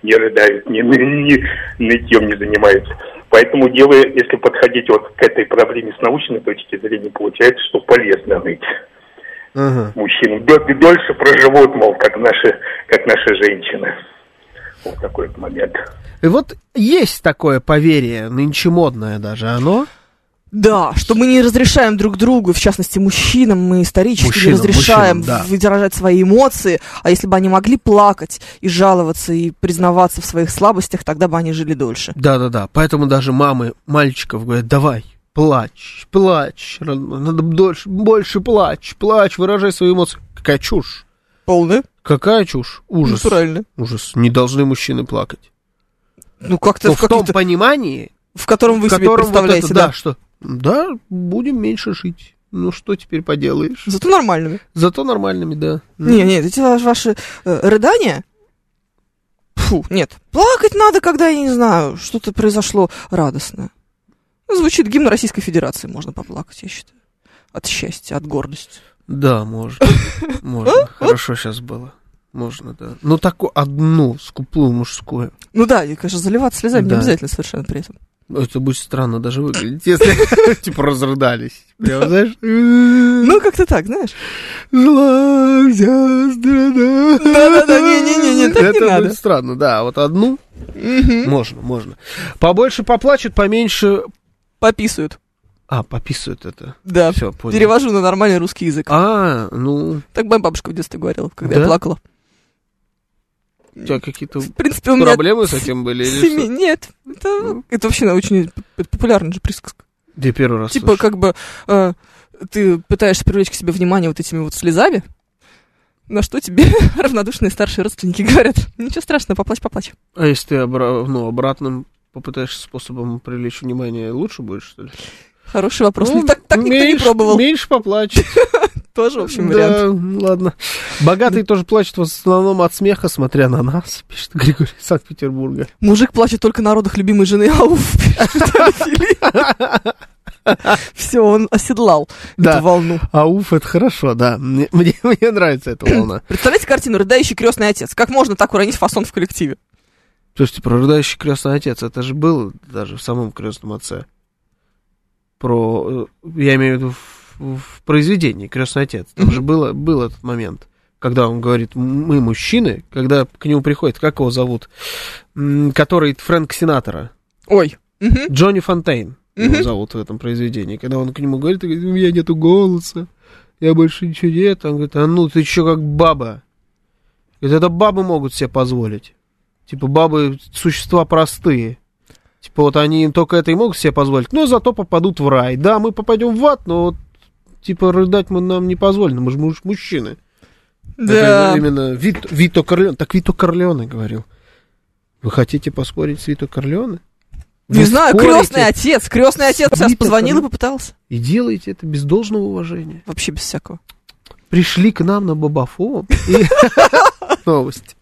не рыдают, ни нытьем не занимаются. Поэтому дело, если подходить вот к этой проблеме с научной точки зрения, получается, что полезно ныть. Мужчинам. Дольше проживут, мол, как наши женщины. Вот такой вот момент. И вот есть такое поверье, нынче модное даже, оно... Да, что мы не разрешаем друг другу, в частности мужчинам, мы исторически не разрешаем выражать свои эмоции, а если бы они могли плакать и жаловаться, и признаваться в своих слабостях, тогда бы они жили дольше. Да-да-да, поэтому даже мамы мальчиков говорят, давай, плачь, надо больше плачь, выражай свои эмоции. Какая чушь. Полная. Какая чушь. Ужас. Натурально. Ужас. Не должны мужчины плакать. Ну, как-то в том понимании, в котором вы себе представляете, вот это, да, что... Да, будем меньше жить. Ну, что теперь поделаешь? Зато нормальными. Зато нормальными, да. Нет, эти ваши рыдания... Фу, нет. Плакать надо, когда, я не знаю, что-то произошло радостное. Звучит гимн Российской Федерации, можно поплакать, я считаю. От счастья, от гордости. Да, можно. Можно. Хорошо сейчас было. Можно, да. Ну, такую одну скуплую мужскую. Ну да, и, конечно, заливаться слезами не обязательно совершенно при этом. Это будет странно даже выглядеть, если типа разрыдались. Прям, знаешь? Ну, как-то так, знаешь. Да-да-да, не-не-не, так не надо. Это будет странно, да. Вот одну можно. Побольше поплачут, поменьше... Пописают. Пописывают это. Да, всё, понял. Перевожу на нормальный русский язык. Ну... Так моя бабушка в детстве говорила, когда я плакала. У тебя какие-то у проблемы с этим были? Или нет, это вообще очень популярная же присказка. Я первый раз типа, как бы, ты пытаешься привлечь к себе внимание вот этими вот слезами, на что тебе равнодушные старшие родственники говорят, ничего страшного, поплачь. А если ты обратным попытаешься способом привлечь внимание, лучше будет, что ли? Хороший вопрос. Так никто не пробовал. Меньше поплачет. Тоже, в общем, вариант. Да, ладно. Богатые тоже плачут в основном от смеха, смотря на нас, пишет Григорий из Санкт-Петербурга. Мужик плачет только на родах любимой жены, все, он оседлал эту волну. Это хорошо, да. Мне нравится эта волна. Представляете картину «Рыдающий крестный отец»? Как можно так уронить фасон в коллективе? Слушайте, про рыдающий крестный отец, это же было даже в самом крестном отце. Я имею в виду в произведении «Крестный отец». Там же был этот момент, когда он говорит, мы мужчины, когда к нему приходит, как его зовут, который Фрэнк Синатра. Ой. Джонни Фонтейн его зовут в этом произведении. Когда он к нему говорит, у меня нету голоса, я больше ничего нет. Он говорит, ты еще как баба. Говорит, это бабы могут себе позволить. Типа, бабы существа простые. Типа, вот они только это и могут себе позволить, но зато попадут в рай. Да, мы попадем в ад, но вот, типа, рыдать нам не позволено, мы же мужчины. Да. Это именно Вито Корлеоне. Так Вито Корлеоне говорил. Вы хотите поспорить с Вито Корлеоне? Не знаю, крестный отец сейчас позвонил и попытался. И делаете это без должного уважения. Вообще без всякого. Пришли к нам на Бабафон и... Новость.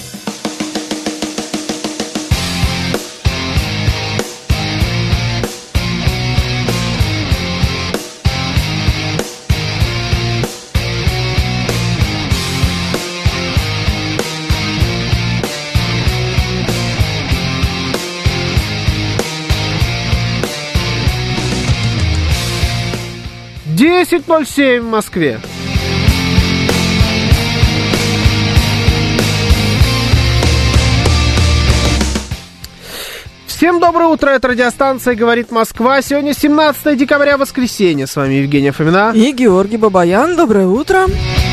«10:07 в Москве». Всем доброе утро, это радиостанция «Говорит Москва». Сегодня 17 декабря, воскресенье. С вами Евгения Фомина. И Георгий Бабаян. Доброе утро.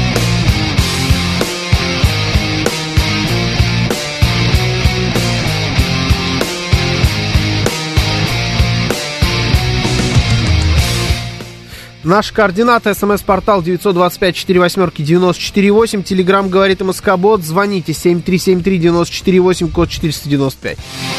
Наши координаты: СМС-портал 925-48-94-8. Телеграм «Говорит МСК-бот». Звоните 7373-94-8, код 495.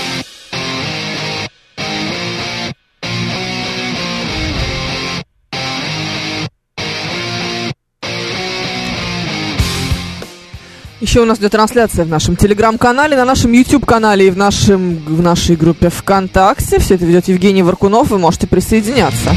Еще у нас идет трансляция в нашем телеграм-канале, на нашем YouTube-канале и в нашей группе ВКонтакте. Все это ведет Евгений Варкунов, вы можете присоединяться.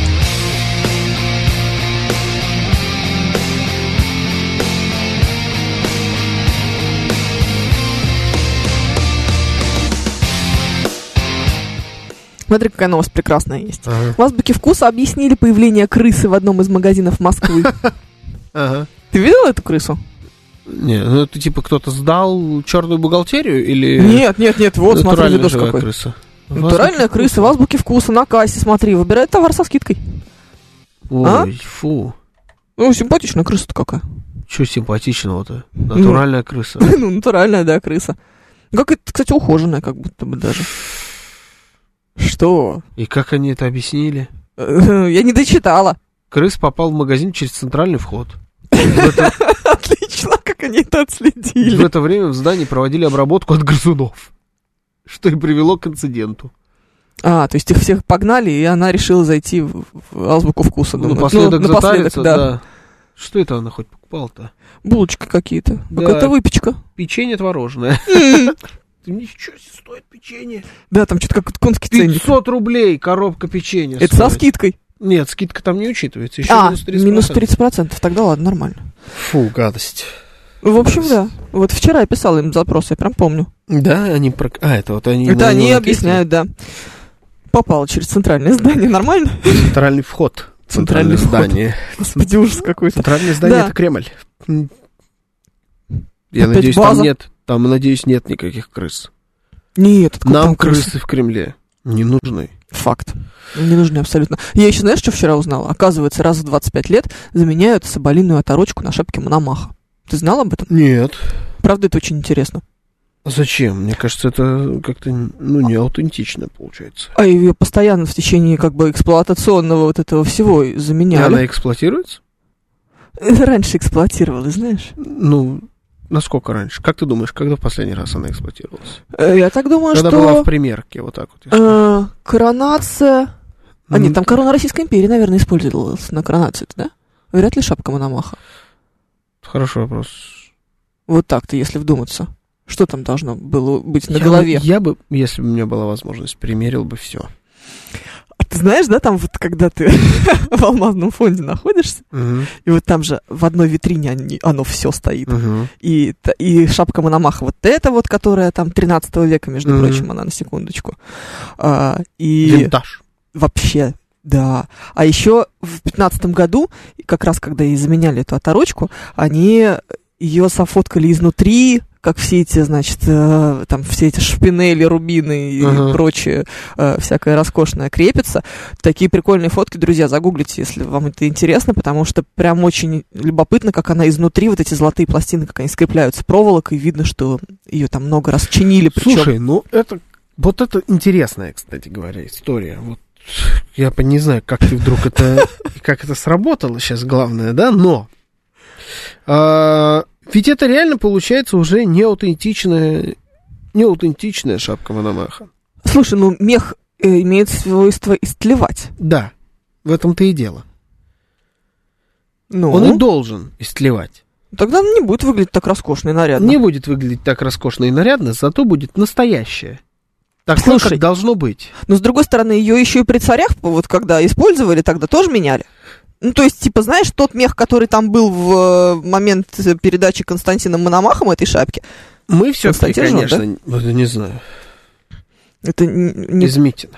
Смотри, какая новость прекрасная есть. В азбуке вкуса объяснили появление крысы в одном из магазинов Москвы. Ты видел эту крысу? Не, ну это типа кто-то сдал черную бухгалтерию или... Нет, вот смотри, видос какой. Крыса. Натуральная крыса в азбуке вкуса на кассе, смотри, выбирает товар со скидкой. Ой, фу. Ну, симпатичная крыса-то какая. Чё симпатичного-то? Натуральная крыса. Ну, натуральная, да, крыса. Как это, кстати, ухоженная, как будто бы даже. Что? И как они это объяснили? Я не дочитала. Крыс попал в магазин через центральный вход. Отлично, как они это отследили. В это время в здании проводили обработку от грызунов, что и привело к инциденту. То есть их всех погнали, и она решила зайти в азбуку вкуса. Напоследок затариться, да. Что это она хоть покупала-то? Булочки какие-то. Да. Какая-то выпечка. Печенье творожное. Ничего себе, стоит печенье. Да, там что-то как конский ценник. 500 рублей коробка печенья. Это со скидкой? Нет, скидка там не учитывается. Еще минус 30%. Тогда ладно, нормально. Фу, гадость. В общем, да. Вот вчера я писала им запрос, я прям помню. Да, они... это вот они... Это они объясняют, да. Попала через центральное здание, нормально? Центральный вход. Центральное здание. Господи, ужас какой-то. Центральное здание — это Кремль. Я надеюсь, там нет... Там, надеюсь, нет никаких крыс. Нет, нам крысы в Кремле не нужны. Факт. Не нужны абсолютно. Я еще, знаешь, что вчера узнала? Оказывается, раз в 25 лет заменяют соболиную оторочку на шапке Мономаха. Ты знал об этом? Нет. Правда, это очень интересно. Зачем? Мне кажется, это как-то, не аутентично получается. А ее постоянно в течение, эксплуатационного вот этого всего заменяли. И она эксплуатируется? Раньше эксплуатировали, знаешь. Насколько раньше? Как ты думаешь, когда в последний раз она эксплуатировалась? Я так думаю, когда была в примерке, вот так вот. Коронация... нет, там корона Российской империи, наверное, использовалась на коронацию, да? Вряд ли шапка Мономаха. Хороший вопрос. Вот так-то, если вдуматься. Что там должно было быть на голове? Я бы, если бы у меня была возможность, примерил бы все. А ты знаешь, да, там вот когда ты в алмазном фонде находишься, и вот там же в одной витрине оно все стоит. И шапка Мономаха, вот эта вот, которая там 13 века, между прочим, она на секундочку. Винтаж. Вообще, да. А еще в 15 году, как раз когда ей заменяли эту оторочку, они ее софоткали изнутри, как все эти, значит, там все эти шпинели, рубины и прочее, всякое роскошное крепится. Такие прикольные фотки, друзья, загуглите, если вам это интересно, потому что прям очень любопытно, как она изнутри, вот эти золотые пластины, как они скрепляются проволокой, видно, что ее там много раз чинили. Слушай, это интересная, кстати говоря, история. Вот я не знаю, как ты вдруг как это сработало сейчас, главное, да, но... Ведь это реально получается уже неаутентичная шапка Мономаха. Слушай, мех имеет свойство истлевать. Да, в этом-то и дело. Он и должен истлевать. Тогда он не будет выглядеть так роскошно и нарядно. Не будет выглядеть так роскошно и нарядно, зато будет настоящее. Такое, как должно быть. Но, с другой стороны, ее еще и при царях, вот когда использовали, тогда тоже меняли. То есть, знаешь, тот мех, который там был в момент передачи Константином Мономахом этой шапки. Мы все-таки, конечно, да? Не знаю. Это не... Из Митина.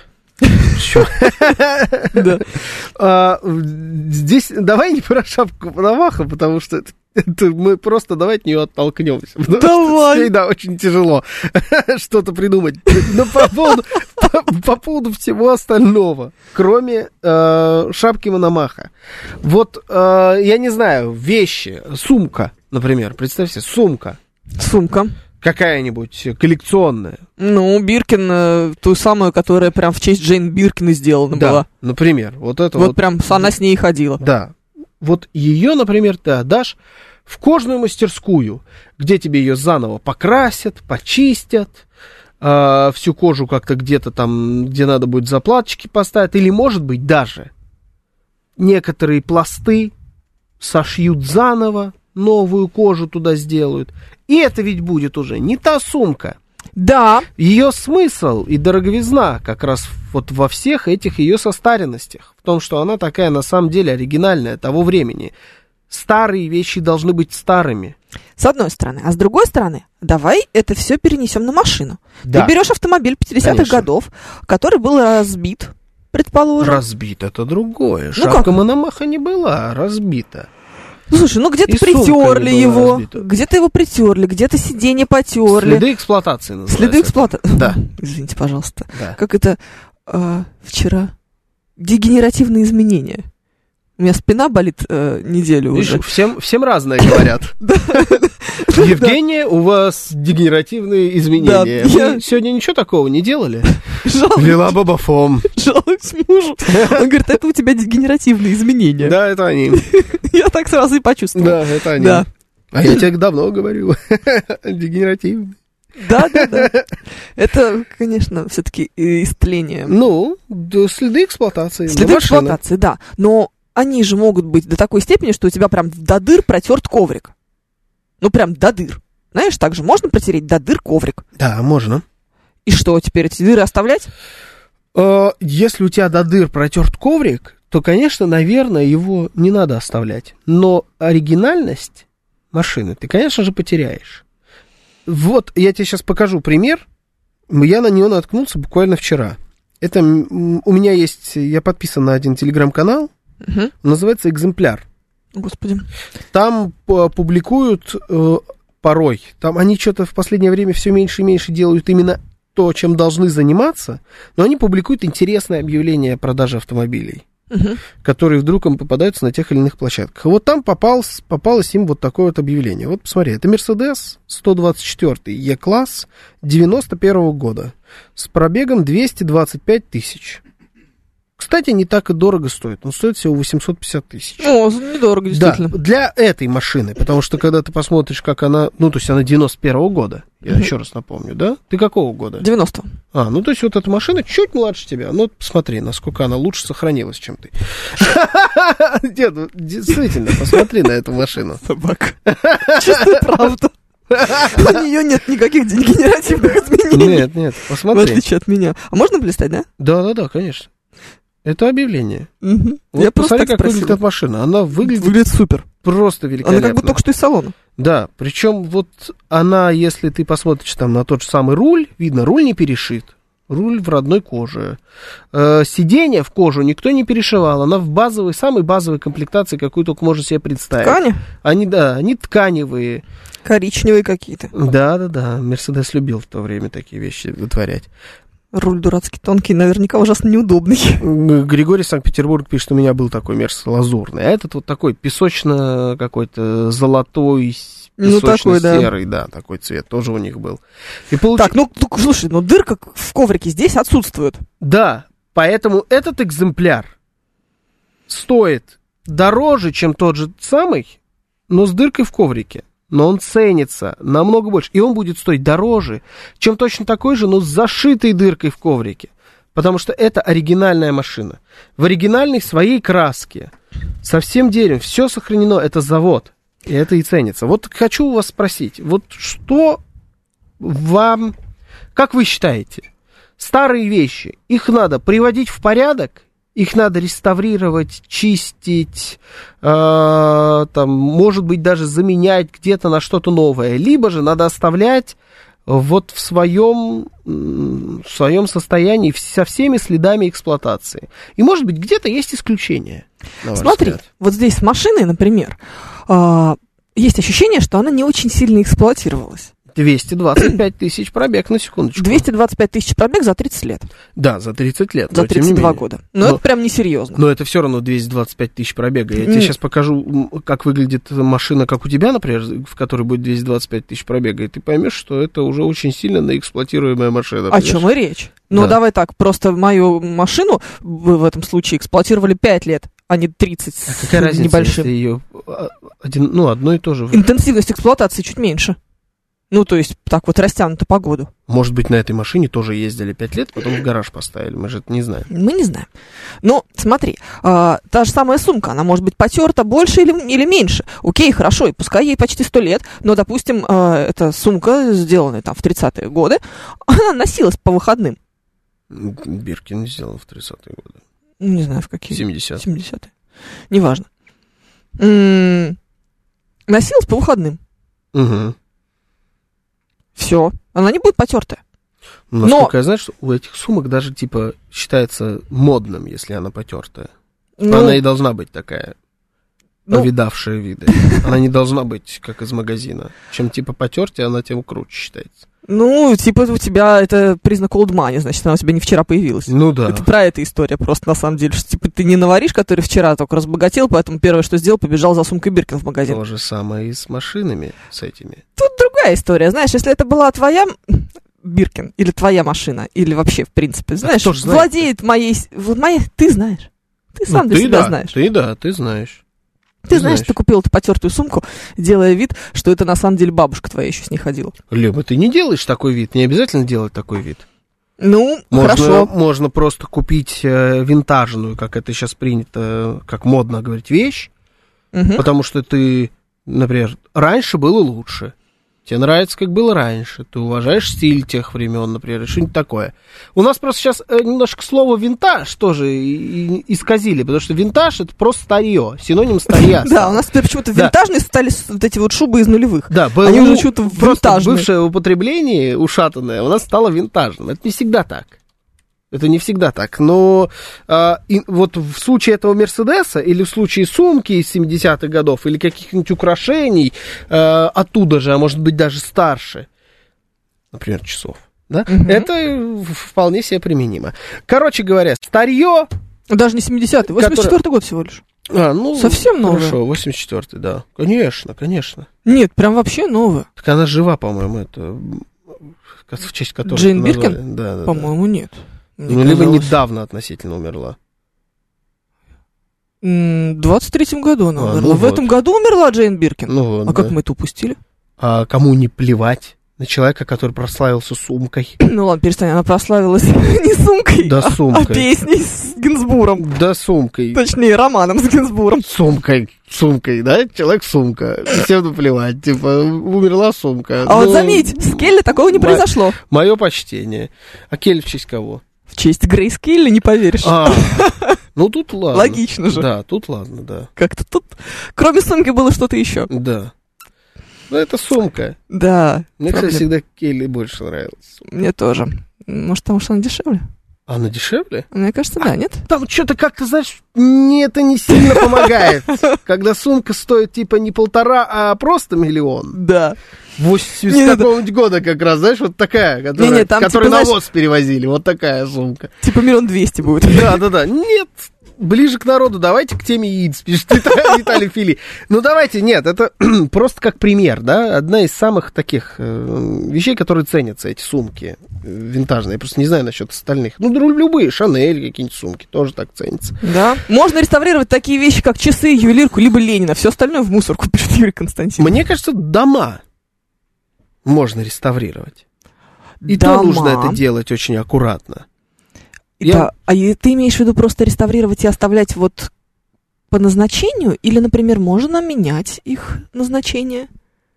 Здесь давай не про шапку Мономаха, потому что мы просто давай от нее оттолкнемся. Давай. Да, очень тяжело что-то придумать. Но по поводу всего остального, кроме шапки Мономаха. Вот, я не знаю, вещи, сумка, например, представь себе, сумка. Какая-нибудь коллекционная. Биркин, ту самую, которая прям в честь Джейн Биркина сделана была. Например, вот это вот. Прям она с ней и ходила. Да. Вот ее, например, ты отдашь в кожную мастерскую, где тебе ее заново покрасят, почистят, всю кожу как-то где-то там, где надо будет заплаточки поставить, или, может быть, даже некоторые пласты сошьют заново, новую кожу туда сделают. И это ведь будет уже не та сумка. Да. Ее смысл и дороговизна как раз вот во всех этих ее состаренностях. В том, что она такая на самом деле оригинальная того времени. Старые вещи должны быть старыми. С одной стороны. А с другой стороны, давай это все перенесем на машину. Да. Ты берешь автомобиль 50-х Конечно. годов, который был разбит, предположим. Разбит это другое. Ну Шапка как? Мономаха не была разбита. Ну, слушай, ну где-то И сумка притерли не была его, разбита. где-то его притерли, где-то сиденье потерли. Следы эксплуатации называется. Следы эксплуатации. Да. Извините, пожалуйста. Да. Как это вчера? Дегенеративные изменения. У меня спина болит неделю Видишь, уже. всем разное говорят. Евгения, у вас дегенеративные изменения. Да, Вы сегодня ничего такого не делали? Жалуюсь Лила Бабафом. мужу. Он говорит, это у тебя дегенеративные изменения. Да, это они. Я так сразу и почувствовала. Да, это они. Да. А я тебе давно говорю. Дегенеративные. Да. Это, конечно, все-таки истление. Ну, да, следы эксплуатации. Следы эксплуатации, да. Но они же могут быть до такой степени, что у тебя прям до дыр протерт коврик. Ну, прям до дыр. Знаешь, так же можно протереть до дыр коврик. Да, можно. И что, теперь эти дыры оставлять? Если у тебя до дыр протерт коврик, то, конечно, наверное, его не надо оставлять. Но оригинальность машины ты, конечно же, потеряешь. Вот, я тебе сейчас покажу пример. Я на него наткнулся буквально вчера. Это у меня есть, я подписан на один телеграм-канал, называется «Экземпляр». Господи. Там публикуют порой, там они что-то в последнее время все меньше и меньше делают именно то, чем должны заниматься, но они публикуют интересные объявления о продаже автомобилей, которые вдруг им попадаются на тех или иных площадках. И вот там попалось им вот такое вот объявление. Вот посмотри, это Mercedes 124 E-класс 91 года с пробегом 225 тысяч. Кстати, не так и дорого стоит. Он стоит всего 850 тысяч. О, недорого, действительно. Да, для этой машины, потому что когда ты посмотришь, как она... Ну, то есть она 91 года, я еще раз напомню, да? Ты какого года? 90. Ну, то есть вот эта машина чуть младше тебя. Ну, посмотри, насколько она лучше сохранилась, чем ты. Дед, действительно, посмотри на эту машину. Собака. Чистая правда. У нее нет никаких дегенеративных изменений. Нет, В посмотри. отличие от меня. А можно блистать, да? Да, конечно. Это объявление. Вот Я посмотри, просто как выглядит эта машина. Она выглядит супер. просто великолепно. Она как бы только что из салона. Да, причем вот она, если ты посмотришь там на тот же самый руль, видно, руль не перешит. Руль в родной коже. Сиденье в кожу никто не перешивал. Она в самой базовой комплектации, какую только можно себе представить. Ткани? Они тканевые. Коричневые какие-то. Да. Мерседес любил в то время такие вещи вытворять. Руль дурацкий, тонкий, наверняка ужасно неудобный. Григорий Санкт-Петербург пишет, у меня был такой Мерс лазурный. А этот вот такой песочно какой-то золотой, песочно-серый, да, такой цвет тоже у них был. И Так, слушай, дырка в коврике здесь отсутствует. Да, поэтому этот экземпляр стоит дороже, чем тот же самый, но с дыркой в коврике. Но он ценится намного больше. И он будет стоить дороже, чем точно такой же, но с зашитой дыркой в коврике. Потому что это оригинальная машина. В оригинальной своей краске. Со всем деревом. Все сохранено. Это завод. И это и ценится. Вот хочу у вас спросить. Вот что вам... Как вы считаете? Старые вещи. Их надо приводить в порядок? Их надо реставрировать, чистить, может быть, даже заменять где-то на что-то новое. Либо же надо оставлять вот в своем состоянии со всеми следами эксплуатации. И, может быть, где-то есть исключения. Смотри, вот здесь с машиной, например, есть ощущение, что она не очень сильно эксплуатировалась. 225 тысяч пробег, на секундочку. 225 тысяч пробег за 30 лет. Да, за 30 лет. За 32 года. Но это прям несерьезно. Но это все равно 225 тысяч пробега. Я тебе сейчас покажу, как выглядит машина, как у тебя, например, в которой будет 225 тысяч пробега, и ты поймешь, что это уже очень сильно наэксплуатируемая машина. О чем и речь? Ну, да. Давай так, просто мою машину в этом случае эксплуатировали 5 лет, а не 30 а какая разница, небольшим. Если ее одно и то же? Интенсивность эксплуатации чуть меньше. Ну, то есть, так вот растянуто по году. Может быть, на этой машине тоже ездили 5 лет, потом в гараж поставили, мы же это не знаем. Мы не знаем. Но, смотри, та же самая сумка, она может быть потерта больше или меньше. Окей, хорошо, и пускай ей почти 100 лет, но, допустим, эта сумка, сделанная там в 30-е годы, она носилась по выходным. Биркин сделан в 30-е годы. Не знаю, в какие. 70-е. 70-е. Неважно. Носилась по выходным. Угу. Все. Она не будет потертая. Насколько я знаю, что у этих сумок даже, типа, считается модным, если она потертая. Ну, она и должна быть такая, повидавшая виды. Она не должна быть, как из магазина. Чем, типа, потертее, она тем круче считается. Ну, типа, у тебя это признак old money, значит, она у тебя не вчера появилась. Ну да. Это про эту история просто, на самом деле, что, типа, ты не новоришь, который вчера только разбогател, поэтому первое, что сделал, побежал за сумкой Биркин в магазин. То же самое и с машинами, с этими. Тут другая история, знаешь, если это была твоя Биркин, или твоя машина, или вообще, в принципе, знаешь, владеет моей... Ты знаешь. Ты сам для себя знаешь. Ты знаешь. Ты знаешь, ты купил эту потертую сумку, делая вид, что это на самом деле бабушка твоя еще с ней ходила. Люба, ты не делаешь такой вид, не обязательно делать такой вид. Ну, хорошо. Можно просто купить винтажную, как это сейчас принято, как модно говорить, вещь, потому что ты, например, раньше было лучше. Тебе нравится, как было раньше. Ты уважаешь стиль тех времен, например, что-нибудь такое. У нас просто сейчас немножко слово винтаж тоже исказили, потому что винтаж — это просто старье, синоним старья. Да, у нас теперь почему-то винтажные стали вот эти вот шубы из нулевых. Да, они уже что-то винтажные. Бывшее употребление ушатанное у нас стало винтажным. Это не всегда так. Это не всегда так, но вот в случае этого Мерседеса или в случае сумки из 70-х годов или каких-нибудь украшений оттуда же, а может быть даже старше, например, часов, да, это вполне себе применимо. Короче говоря, старье... Даже не 70-й, 84-й год всего лишь. Совсем новое. Хорошо, 84-й, да. Конечно. Нет, прям вообще новое. Так она жива, по-моему, это... В честь которой... Джейн Биркин? Да. По-моему, нет. Либо недавно относительно умерла. В 23-м году она умерла. Ну в этом году умерла Джейн Биркин? Ну, как мы это упустили? А кому не плевать на человека, который прославился сумкой? Ну ладно, перестань, она прославилась не сумкой, да, сумкой. А песней с Гинзбуром. Да, сумкой. Точнее, романом с Гинзбуром. Сумкой, да? Человек-сумка. Всем наплевать. Типа, умерла сумка. Вот заметь, с Келли такого не произошло. Мое почтение. А Келли в честь кого? В честь Грейс Келли, не поверишь. Ну, тут ладно. Логично же. Да, тут ладно, да. Как-то тут, кроме сумки, было что-то еще. Да. Ну, это сумка. Да. Мне, кстати, всегда Келли больше нравилась. Мне тоже. Может, потому что она дешевле? Она дешевле? Мне кажется, да, нет? Там что-то как-то, знаешь, это не сильно помогает. Когда сумка стоит типа не 1,5, а просто 1 миллион. Да. 80 какого-нибудь года как раз, знаешь, вот такая, которую навоз перевозили, вот такая сумка. Типа 1 200 000 будет. Да. Нет, ближе к народу, давайте к теме яиц, пишет Виталий Фили. Ну, давайте, нет, это просто как пример, да, одна из самых таких вещей, которые ценятся, эти сумки винтажные. Я просто не знаю насчет остальных. Ну, любые, Шанель, какие-нибудь сумки тоже так ценятся. Да. Можно реставрировать такие вещи, как часы, ювелирку, либо Ленина. Все остальное в мусорку, пишет Юрий Константин. Мне кажется, дома можно реставрировать. И то нужно это делать очень аккуратно. Да. А ты имеешь в виду просто реставрировать и оставлять вот по назначению? Или, например, можно менять их назначение?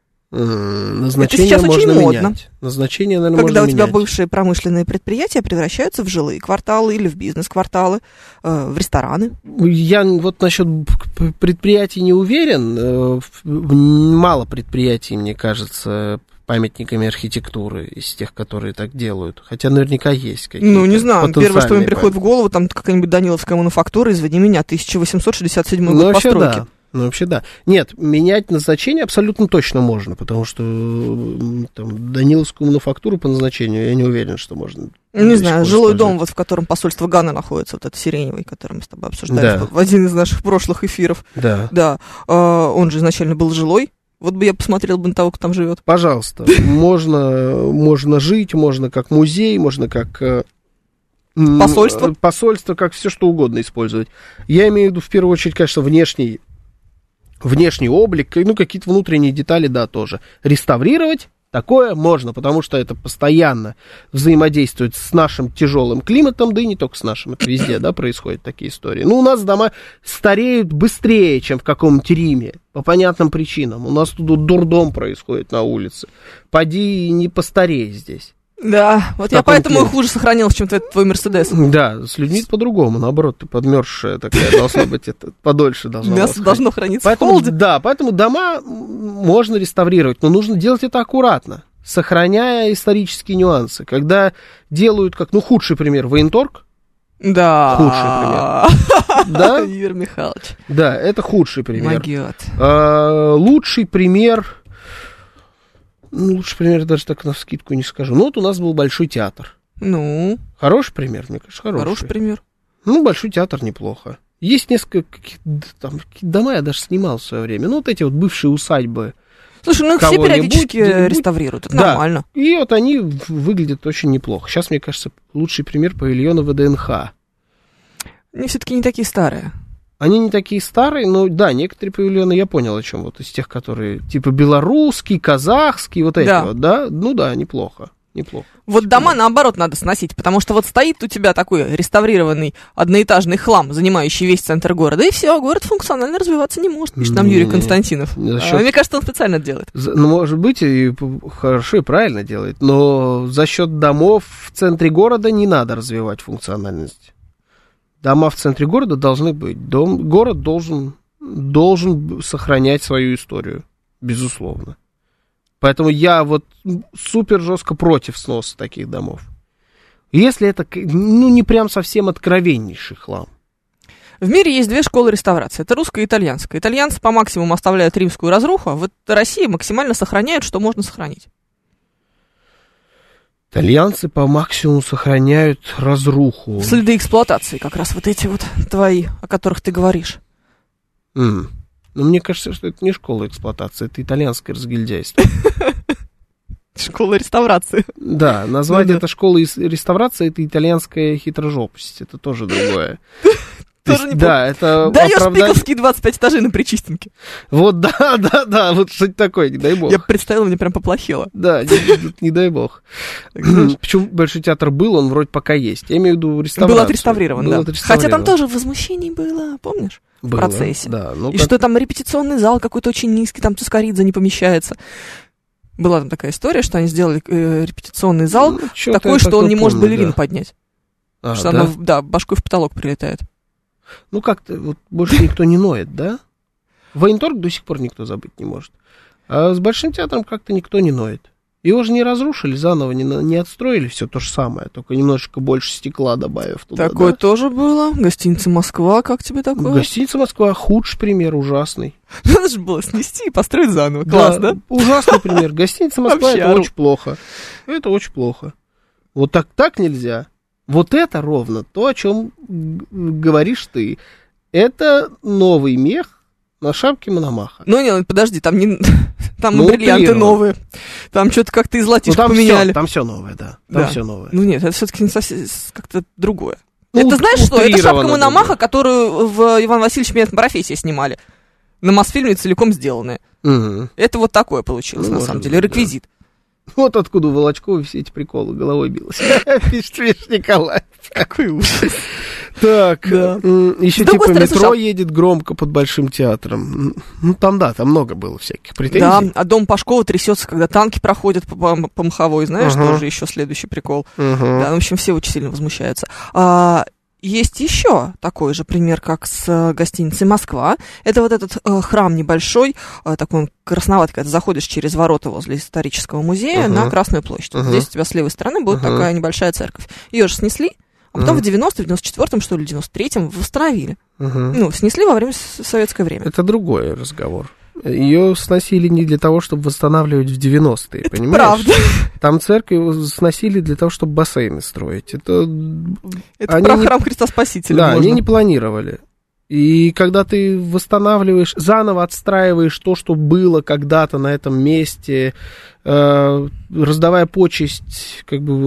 Назначение это сейчас можно очень модно. Менять. Назначение, наверное, когда можно у тебя менять. бывшие промышленные предприятия превращаются в жилые кварталы или в бизнес-кварталы, в рестораны. Я вот насчет предприятий не уверен. Мало предприятий, мне кажется, памятниками архитектуры из тех, которые так делают. Хотя наверняка есть какие-то. Ну, не знаю. Первое, что мне приходит в голову, там какая-нибудь Даниловская мануфактура, извини меня, 1867 год постройки. Да. Ну, вообще, да. Нет, менять назначение абсолютно точно можно, потому что там, Даниловскую мануфактуру по назначению я не уверен, что можно. Не знаю, жилой дом, вот в котором посольство Ганы находится, вот этот сиреневый, который мы с тобой обсуждали в один из наших прошлых эфиров. Да. Он же изначально был жилой. Вот бы я посмотрел бы на того, кто там живет. Пожалуйста. Можно жить, можно как музей, можно как... Посольство, как все что угодно использовать. Я имею в виду, в первую очередь, конечно, внешний облик, ну, какие-то внутренние детали, да, тоже. Реставрировать такое можно, потому что это постоянно взаимодействует с нашим тяжелым климатом, да и не только с нашим, это везде, да, происходят такие истории. Ну, у нас дома стареют быстрее, чем в каком-нибудь Риме, по понятным причинам. У нас тут дурдом происходит на улице. Поди не постарей здесь. Да, вот я поэтому и хуже сохранил, чем твой Мерседес. Да, с людьми по-другому, наоборот, ты подмерзшая такая, должна быть, это подольше должно быть. Мясо должно храниться в холоде. Да, поэтому дома можно реставрировать, но нужно делать это аккуратно, сохраняя исторические нюансы. Когда делают, как, худший пример, военторг. Да. Худший пример. Да? Юрий Михайлович. Да, это худший пример. Магиот. Лучший пример... лучший пример даже так навскидку не скажу. Вот у нас был Большой театр. Хороший пример, мне кажется, хороший пример. Большой театр неплохо. Есть несколько какие дома я даже снимал в свое время. Вот эти вот бывшие усадьбы. Слушай, их все периодически реставрируют, это нормально. И вот они выглядят очень неплохо. Сейчас, мне кажется, лучший пример павильона ВДНХ. Они все-таки не такие старые. Они не такие старые, но да, некоторые павильоны я понял о чем. Вот из тех, которые типа белорусский, казахский, вот эти вот, да? Неплохо. Вот дома, наоборот, надо сносить, потому что вот стоит у тебя такой реставрированный одноэтажный хлам, занимающий весь центр города, и все, город функционально развиваться не может, пишет нам Юрий Константинов. Мне кажется, он специально это делает. Может быть, и хорошо, и правильно делает, но за счет домов в центре города не надо развивать функциональность. Дома в центре города должны быть. Город должен сохранять свою историю, безусловно. Поэтому я вот супер жестко против сноса таких домов. Если это, не прям совсем откровеннейший хлам. В мире есть две школы реставрации. Это русская и итальянская. Итальянцы по максимуму оставляют римскую разруху, а вот Россия максимально сохраняет, что можно сохранить. Итальянцы по максимуму сохраняют разруху. Следы эксплуатации, как раз вот эти вот твои, о которых ты говоришь. Мне кажется, что это не школа эксплуатации, это итальянское разгильдяйство. Школа реставрации. Да, назвать это школой реставрации, это итальянская хитрожопость, это тоже другое. Тоже неплохо. Да, это даешь пиковские 25 этажей на Причистенке. Вот да, вот что-то такое, не дай бог. Я представила, мне прям поплохело. Да, не дай бог. Почему Большой театр был, он вроде пока есть. Я имею в виду реставрацию. Был отреставрирован, да. Хотя там тоже возмущений было, помнишь? В процессе. Да, и что там репетиционный зал какой-то очень низкий, там Тускоридзе не помещается. Была там такая история, что они сделали репетиционный зал такой, что он не может балерин поднять. Что она, башкой в потолок прилетает. Как-то вот больше никто не ноет, да? Военторг до сих пор никто забыть не может. А с Большим театром как-то никто не ноет. Его же не разрушили, заново не отстроили, все то же самое, только немножечко больше стекла добавив туда. Такое тоже было. Гостиница «Москва», как тебе такое? Гостиница «Москва» худший пример, ужасный. Надо же было снести и построить заново. Класс, да? Ужасный пример. Гостиница «Москва» — это очень плохо. Это очень плохо. Вот так нельзя. Вот это ровно то, о чем говоришь ты. Это новый мех на шапке Мономаха. Нет, подожди, там бриллианты новые. Там что-то как-то и золотишко поменяли. Там все новое, да. Там все новое. Нет, это все-таки как-то другое. Это знаешь что? Это шапка Мономаха, которую в Иван Васильевич меняет профессии снимали. На Мосфильме целиком сделанная. Это вот такое получилось, на самом деле, реквизит. Вот откуда у Волочкова все эти приколы головой билось. Пишешь, Николай. Какой ужас. Так, еще типа метро едет громко под Большим театром. Там много было всяких претензий. Да, а дом Пашкова трясется, когда танки проходят по Маховой, знаешь, тоже еще следующий прикол. Да, в общем, все очень сильно возмущаются. Есть еще такой же пример, как с гостиницей «Москва». Это вот этот храм небольшой, такой он красноватый, когда ты заходишь через ворота возле исторического музея на Красную площадь. Здесь у тебя с левой стороны будет такая небольшая церковь. Ее же снесли, а потом в 94-м, что ли, 93-м восстановили. Снесли во время советское время. Это другой разговор. Ее сносили не для того, чтобы восстанавливать в 90-е, это понимаешь? Правда. Там церковь сносили для того, чтобы бассейны строить. Это про храм Христа Спасителя. Да, они не планировали. И когда ты восстанавливаешь, заново отстраиваешь то, что было когда-то на этом месте, раздавая почесть,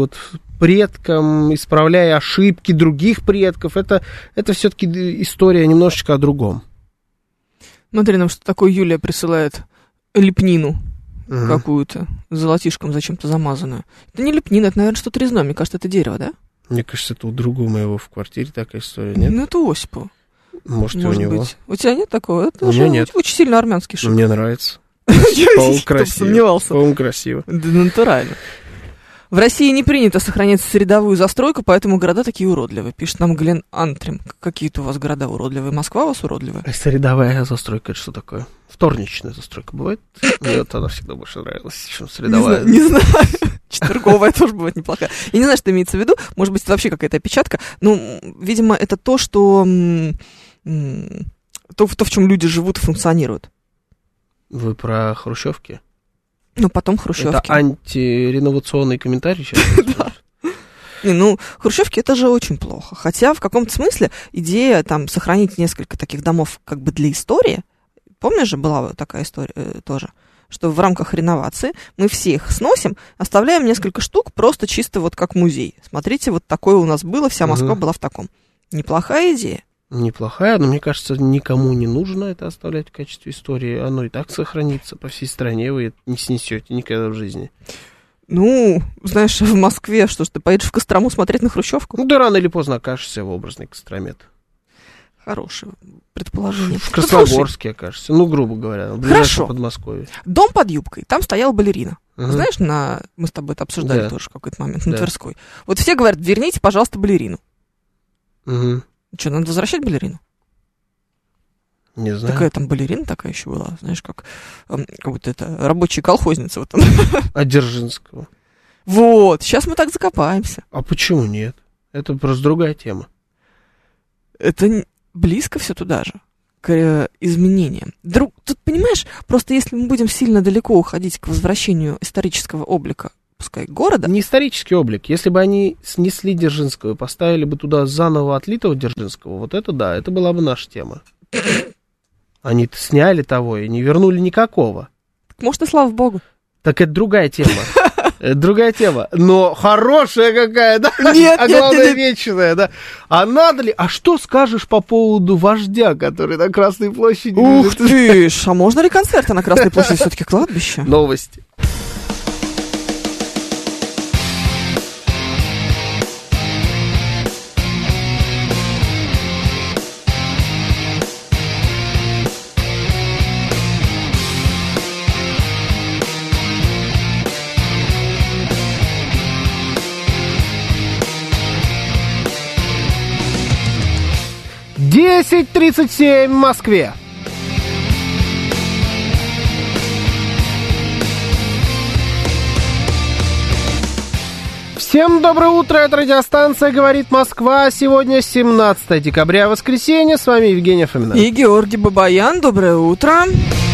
предкам, исправляя ошибки других предков, это все-таки история немножечко о другом. Смотри, нам что такое Юлия присылает лепнину какую-то, золотишком зачем-то замазанную. Это не лепнина, это, наверное, что-то резное. Мне кажется, это дерево, да? Мне кажется, это у друга моего в квартире такая история, нет? Это у Осипова. Может, у него. Быть. У тебя нет такого? Это у меня нет. Очень сильно армянский шик. Мне нравится. По-моему, красиво. По-моему, красиво. Да, натурально. В России не принято сохранять средовую застройку, поэтому города такие уродливые, пишет нам Глен Антрим. Какие-то у вас города уродливые? Москва у вас уродливая? Средовая застройка, это что такое? Вторничная застройка бывает? Мне вот она всегда больше нравилась, чем средовая. Не знаю. Четверговая тоже бывает неплохая. Я не знаю, что имеется в виду. Может быть, это вообще какая-то опечатка. Ну, видимо, это то, что... То, в чем люди живут и функционируют. Вы про хрущевки? Ну, потом хрущевки. Это антиреновационный комментарий сейчас? Да. Ну, хрущевки это же очень плохо. Хотя в каком-то смысле идея там сохранить несколько таких домов как бы для истории. Помнишь же, была такая история тоже, что в рамках реновации мы все их сносим, оставляем несколько штук просто чисто вот как музей. Смотрите, вот такое у нас было, вся Москва была в таком. Неплохая идея. Неплохая, но мне кажется, никому не нужно это оставлять в качестве истории. Оно и так сохранится по всей стране, вы это не снесете никогда в жизни. Ну, знаешь, в Москве, что ж, ты поедешь в Кострому смотреть на хрущевку? Ну да, рано или поздно окажешься в образной Костроме. Хорошее предположение. В Красногорске окажешься, ну, грубо говоря, в ближайшем Подмосковье. Дом под юбкой, там стояла балерина. Знаешь, мы с тобой это обсуждали тоже в какой-то момент на Тверской. Вот все говорят, верните, пожалуйста, балерину. Что, надо возвращать балерину? Не знаю. Такая там балерина такая еще была, знаешь, как будто это рабочая колхозница. Вот от Дзержинского. Вот, сейчас мы так закопаемся. А почему нет? Это просто другая тема. Это близко все туда же, к изменениям. Тут, понимаешь, просто если мы будем сильно далеко уходить к возвращению исторического облика, пускай города... Не исторический облик. Если бы они снесли Дзержинского и поставили бы туда заново отлитого Дзержинского, вот это да, это была бы наша тема. Они сняли того и не вернули никакого. Так, может, и слава богу. Так это другая тема. Это другая тема. Но хорошая какая, да? Нет, а главное, вечная, да? А надо ли? А что скажешь по поводу вождя, который на Красной площади? Ух ты ж, а можно ли концерты на Красной площади? Все-таки кладбище. Новости. «10:37 в Москве». Всем доброе утро, это радиостанция «Говорит Москва». Сегодня 17 декабря, воскресенье. С вами Евгения Фомина. И Георгий Бабаян. Доброе утро.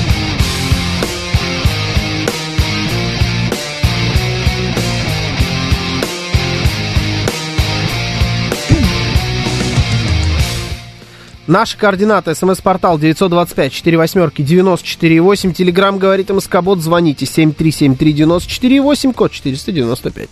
Наши координаты. СМС-портал 925-48-94-8. Телеграм «Говорит МСК-бот». Звоните 7373948, код 495.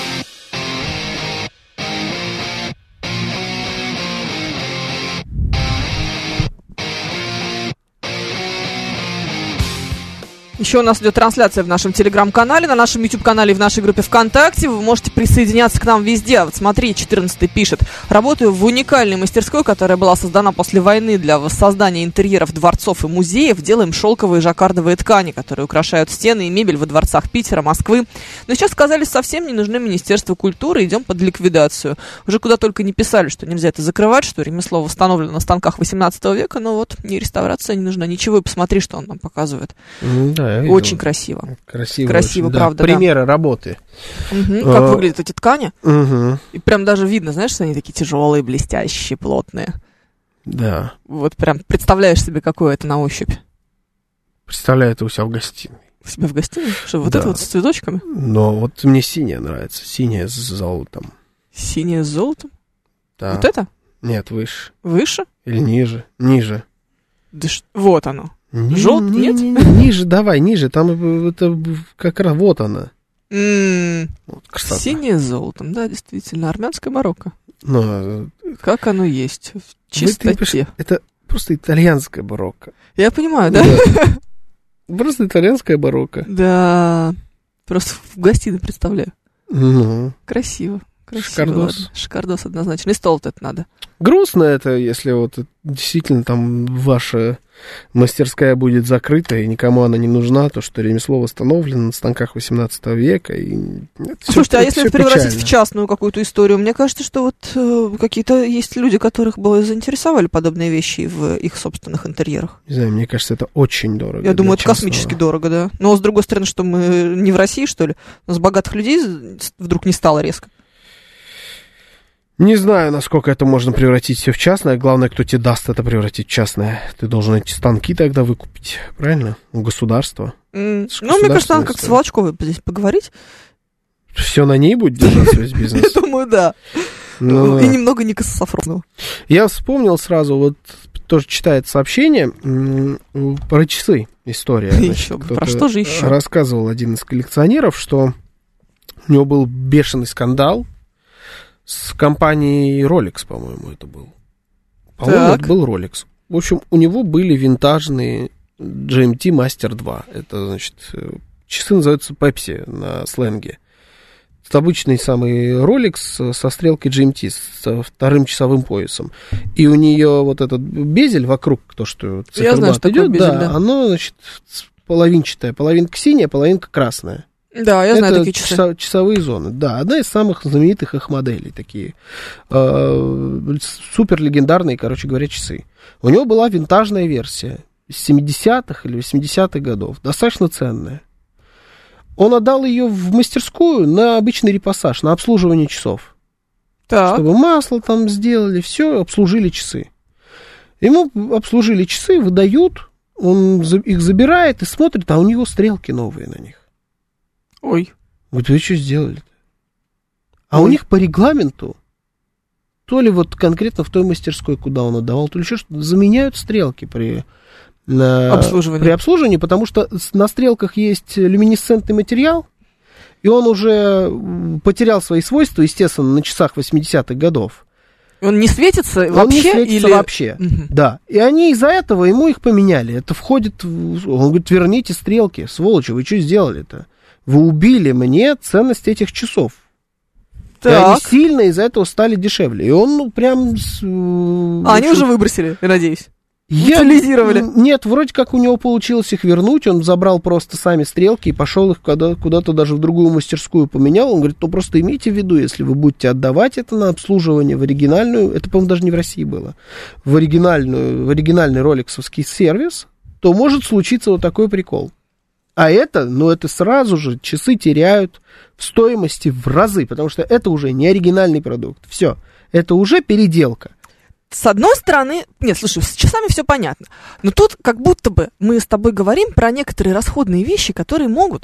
Еще у нас идет трансляция в нашем телеграм-канале, на нашем YouTube-канале и в нашей группе ВКонтакте. Вы можете присоединяться к нам везде. Вот смотри, 14-й пишет. Работаю в уникальной мастерской, которая была создана после войны для воссоздания интерьеров дворцов и музеев. Делаем шелковые жаккардовые ткани, которые украшают стены и мебель во дворцах Питера, Москвы. Но сейчас сказали, совсем не нужны Министерство культуры, идем под ликвидацию. Уже куда только не писали, что нельзя это закрывать, что ремесло восстановлено на станках 18 века, но вот ни реставрация не нужна, ничего. И посмотри, что он нам показывает. Да. Очень красиво. Красиво, очень, правда, да. Примеры работы. Как выглядят эти ткани. И прям даже видно, знаешь, что они такие тяжелые, блестящие, плотные. Да. Вот прям представляешь себе, какое это на ощупь. Представляю это у себя в гостиной. У себя в гостиной? Что, вот это вот с цветочками? Но вот мне синяя нравится. Синяя с золотом. Синяя с золотом? Да. Вот это? Нет, выше. Выше? Или ниже? Ниже. Да вот оно. Желтый, нет? Ниже, давай, ниже. Там это как раз вот она. Вот, синее с золотом, да, действительно. Армянская барокко. Но, как оно есть. В чистоте. Это просто итальянская барокко. Я понимаю, да? Просто итальянская барокко. Да. Просто в гостиной представляю. Красиво. Шикардос. Шикардос однозначно. И стол вот это надо. Грустно это, если вот действительно там ваша мастерская будет закрыта, и никому она не нужна, то, что ремесло восстановлено на станках 18 века. И слушайте, а если это превратить в частную какую-то историю, мне кажется, что вот какие-то есть люди, которых бы заинтересовали подобные вещи в их собственных интерьерах. Не знаю, мне кажется, это очень дорого. Я думаю, это космически дорого, да. Но, с другой стороны, что мы не в России, что ли? У нас богатых людей вдруг не стало резко. Не знаю, насколько это можно превратить все в частное. Главное, кто тебе даст это превратить в частное. Ты должен эти станки тогда выкупить, правильно? У государства. Ну, мне кажется, надо как-то с Волочковой здесь поговорить. Все на ней будет держаться весь бизнес? Я думаю, да. И немного Ника Сафронова. Я вспомнил сразу, вот тоже читает сообщение про часы. История. Еще бы. Про что же еще? Рассказывал один из коллекционеров, что у него был бешеный скандал с компанией Rolex, по-моему, это был. По-моему, это был Rolex. В общем, у него были винтажные GMT Master 2. Это, значит, часы называются Pepsi на сленге. Это обычный самый Rolex со стрелкой GMT, со вторым часовым поясом. И у нее вот этот безель вокруг, то, что циферблат идет, да, оно, значит, половинчатое. Половинка синяя, половинка красная. Да, я знаю такие часы. Часовые зоны, да. Одна из самых знаменитых их моделей, такие супер легендарные, короче говоря, часы. У него была винтажная версия из 70-х или 80-х годов, достаточно ценная. Он отдал ее в мастерскую на обычный репассаж, на обслуживание часов. Так. Чтобы масло там сделали, все, обслужили часы. Ему обслужили часы, выдают, он их забирает и смотрит, а у него стрелки новые на них. Ой. Говорит, вы что сделали-то? А у них по регламенту, то ли вот конкретно в той мастерской, куда он отдавал, то ли еще что-то, заменяют стрелки при обслуживании, потому что на стрелках есть люминесцентный материал, и он уже потерял свои свойства, естественно, на часах 80-х годов. Он не светится вообще? Он не светится вообще, да. И они из-за этого ему их поменяли. Это входит, он говорит, верните стрелки, сволочи, вы что сделали-то? Вы убили мне ценность этих часов. Так. И они сильно из-за этого стали дешевле. И он прям... они уже выбросили, я надеюсь. Утилизировали. Нет, вроде как у него получилось их вернуть. Он забрал просто сами стрелки и пошел их куда-то даже в другую мастерскую поменял. Он говорит, ну просто имейте в виду, если вы будете отдавать это на обслуживание в оригинальную, это, по-моему, даже не в России было, в оригинальный ролексовский сервис, то может случиться вот такой прикол. А это, это сразу же часы теряют в стоимости в разы, потому что это уже не оригинальный продукт. Все, это уже переделка. С одной стороны, нет, слушай, с часами все понятно, но тут как будто бы мы с тобой говорим про некоторые расходные вещи, которые могут,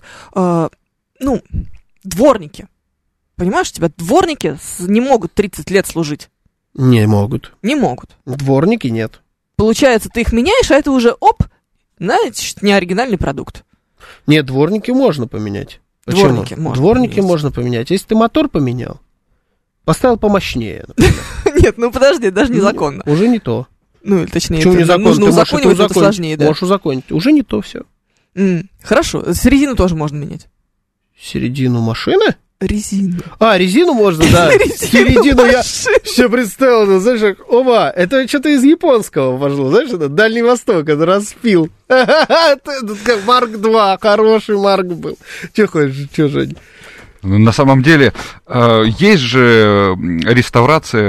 дворники. Понимаешь, у тебя дворники не могут 30 лет служить. Не могут. Не могут. Дворники нет. Получается, ты их меняешь, а это уже, значит, не оригинальный продукт. Нет, дворники можно поменять. Почему? Дворники можно поменять. Если ты мотор поменял, поставил помощнее, например. Нет, подожди, даже незаконно. Уже не то. Точнее, нужно узаконивать, это сложнее, да. Можешь узаконить. Уже не то все. Хорошо, середину тоже можно менять. Середину машины? Резину. Резину можно, да. Середину я все представил, знаешь, это что-то из японского пошло, знаешь, это Дальний Восток, это распил. Марк 2, хороший Марк был. Че хочешь, Жень? На самом деле, есть же реставрация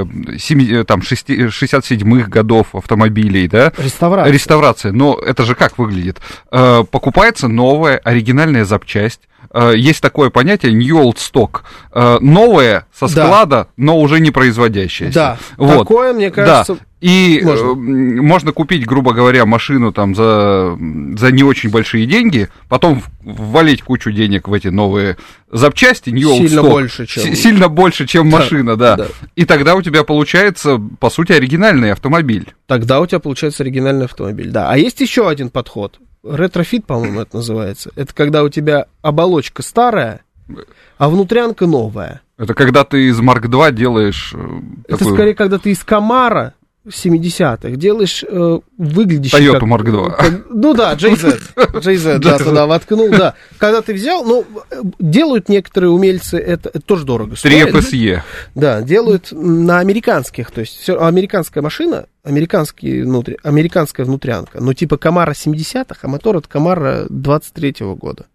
67-х годов автомобилей, да? Реставрация. Но это же как выглядит? Покупается новая оригинальная запчасть. Есть такое понятие new old stock. Новое со склада, но уже не производящееся. Да, такое, мне кажется... Да. И можно купить, грубо говоря, машину там за не очень большие деньги, потом ввалить кучу денег в эти новые запчасти, new old stock, сильно больше, чем машина, да. И тогда у тебя получается, по сути, оригинальный автомобиль. Тогда у тебя получается оригинальный автомобиль, да. А есть еще один подход. Ретрофит, по-моему, это называется. Это когда у тебя оболочка старая, а внутрянка новая. Это когда ты из Марк 2 делаешь... Это скорее, когда ты из Камара 70-х, делаешь выглядящий Toyota Mark II. Ну да, JZ, да, туда воткнул, да. Когда ты взял, делают некоторые умельцы, это тоже дорого стоит. 3 FSE. Да, делают на американских, то есть американская машина, американская внутрянка, но типа Camaro 70-х, а мотор от Camaro 23-го года.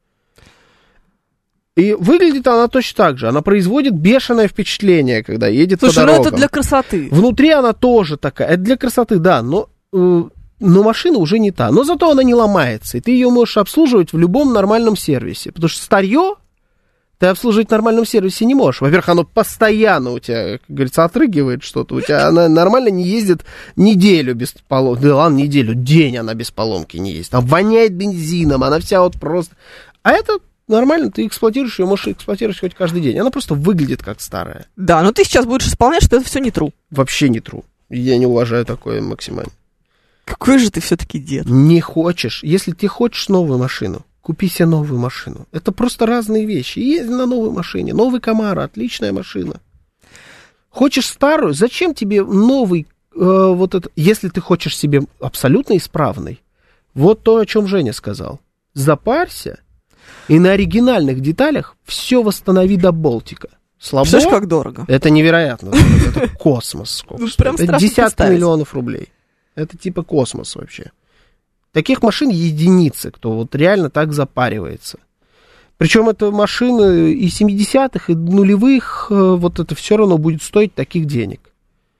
И выглядит она точно так же. Она производит бешеное впечатление, когда едет по дорогам. Слушай, это для красоты. Внутри она тоже такая. Это для красоты, да, но машина уже не та. Но зато она не ломается, и ты ее можешь обслуживать в любом нормальном сервисе. Потому что старье ты обслуживать в нормальном сервисе не можешь. Во-первых, оно постоянно у тебя, как говорится, отрыгивает что-то. У тебя она нормально не ездит неделю без поломки. Да ладно, неделю, день она без поломки не ездит. Она воняет бензином, она вся вот просто... А это... Нормально, ты эксплуатируешь ее, можешь эксплуатировать хоть каждый день. Она просто выглядит как старая. Да, но ты сейчас будешь исполнять, что это все не true. Вообще не true. Я не уважаю такое максимально. Какой же ты все-таки дед. Не хочешь. Если ты хочешь новую машину, купи себе новую машину. Это просто разные вещи. Езди на новой машине. Новый Camaro, отличная машина. Хочешь старую? Зачем тебе новый вот это? Если ты хочешь себе абсолютно исправный, вот то, о чем Женя сказал. Запарься. И на оригинальных деталях все восстанови до болтика. Слабо? Слышишь, как дорого? Это невероятно дорого. Это космос. Сколько прям это десятки миллионов рублей. Это типа космос вообще. Таких машин единицы, кто вот реально так запаривается. Причем это машины и 70-х, и нулевых, вот это все равно будет стоить таких денег.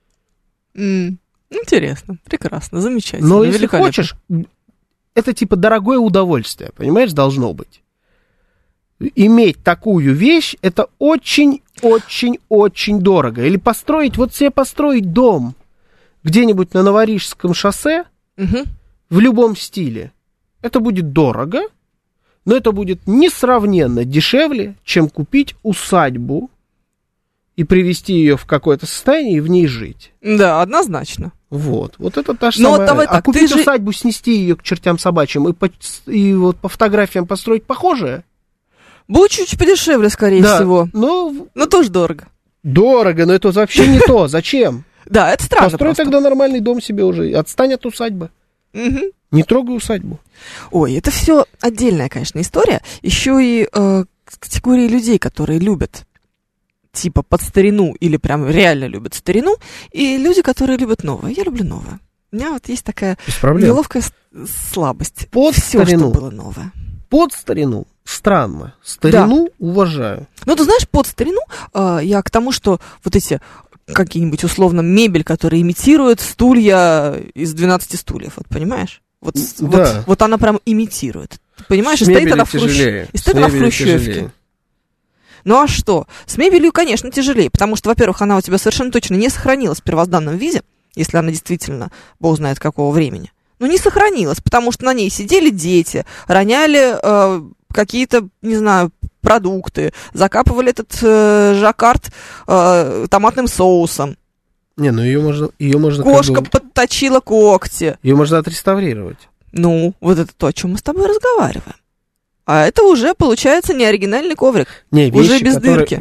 Интересно, прекрасно, замечательно. Но если хочешь, это типа дорогое удовольствие, понимаешь, должно быть. Иметь такую вещь, это очень-очень-очень дорого. Или построить, вот себе построить дом где-нибудь на Новорижском шоссе, в любом стиле. Это будет дорого, но это будет несравненно дешевле, чем купить усадьбу и привести ее в какое-то состояние и в ней жить. Да, однозначно. Вот это та же самая. Вот так, купить усадьбу, снести ее к чертям собачьим и вот по фотографиям построить похожее? Будет чуть подешевле, скорее всего. Но тоже дорого. Дорого, но это вообще не то. Зачем? Да, это странно. Построй тогда нормальный дом себе уже. Отстань от усадьбы. Не трогай усадьбу. Ой, это все отдельная, конечно, история. Еще и категории людей, которые любят типа под старину или прям реально любят старину, и люди, которые любят новое. Я люблю новое. У меня вот есть такая неловкая слабость. Под все, старину. Что было новое. Под старину странно. Старину уважаю. Ну, ты знаешь, под старину я к тому, что вот эти какие-нибудь условно мебель, которая имитирует стулья из 12 стульев, вот понимаешь? Вот она прям имитирует. Ты понимаешь, и стоит она в хрущевке. Ну а что? С мебелью, конечно, тяжелее, потому что, во-первых, она у тебя совершенно точно не сохранилась в первозданном виде, если она действительно, бог знает какого времени. Ну, не сохранилась, потому что на ней сидели дети, роняли какие-то, не знаю, продукты, закапывали этот жаккард томатным соусом. Не, ну ее можно Кошка подточила когти. Ее можно отреставрировать. Ну, вот это то, о чем мы с тобой разговариваем. А это уже, получается, не оригинальный коврик. Не, уже без дырки.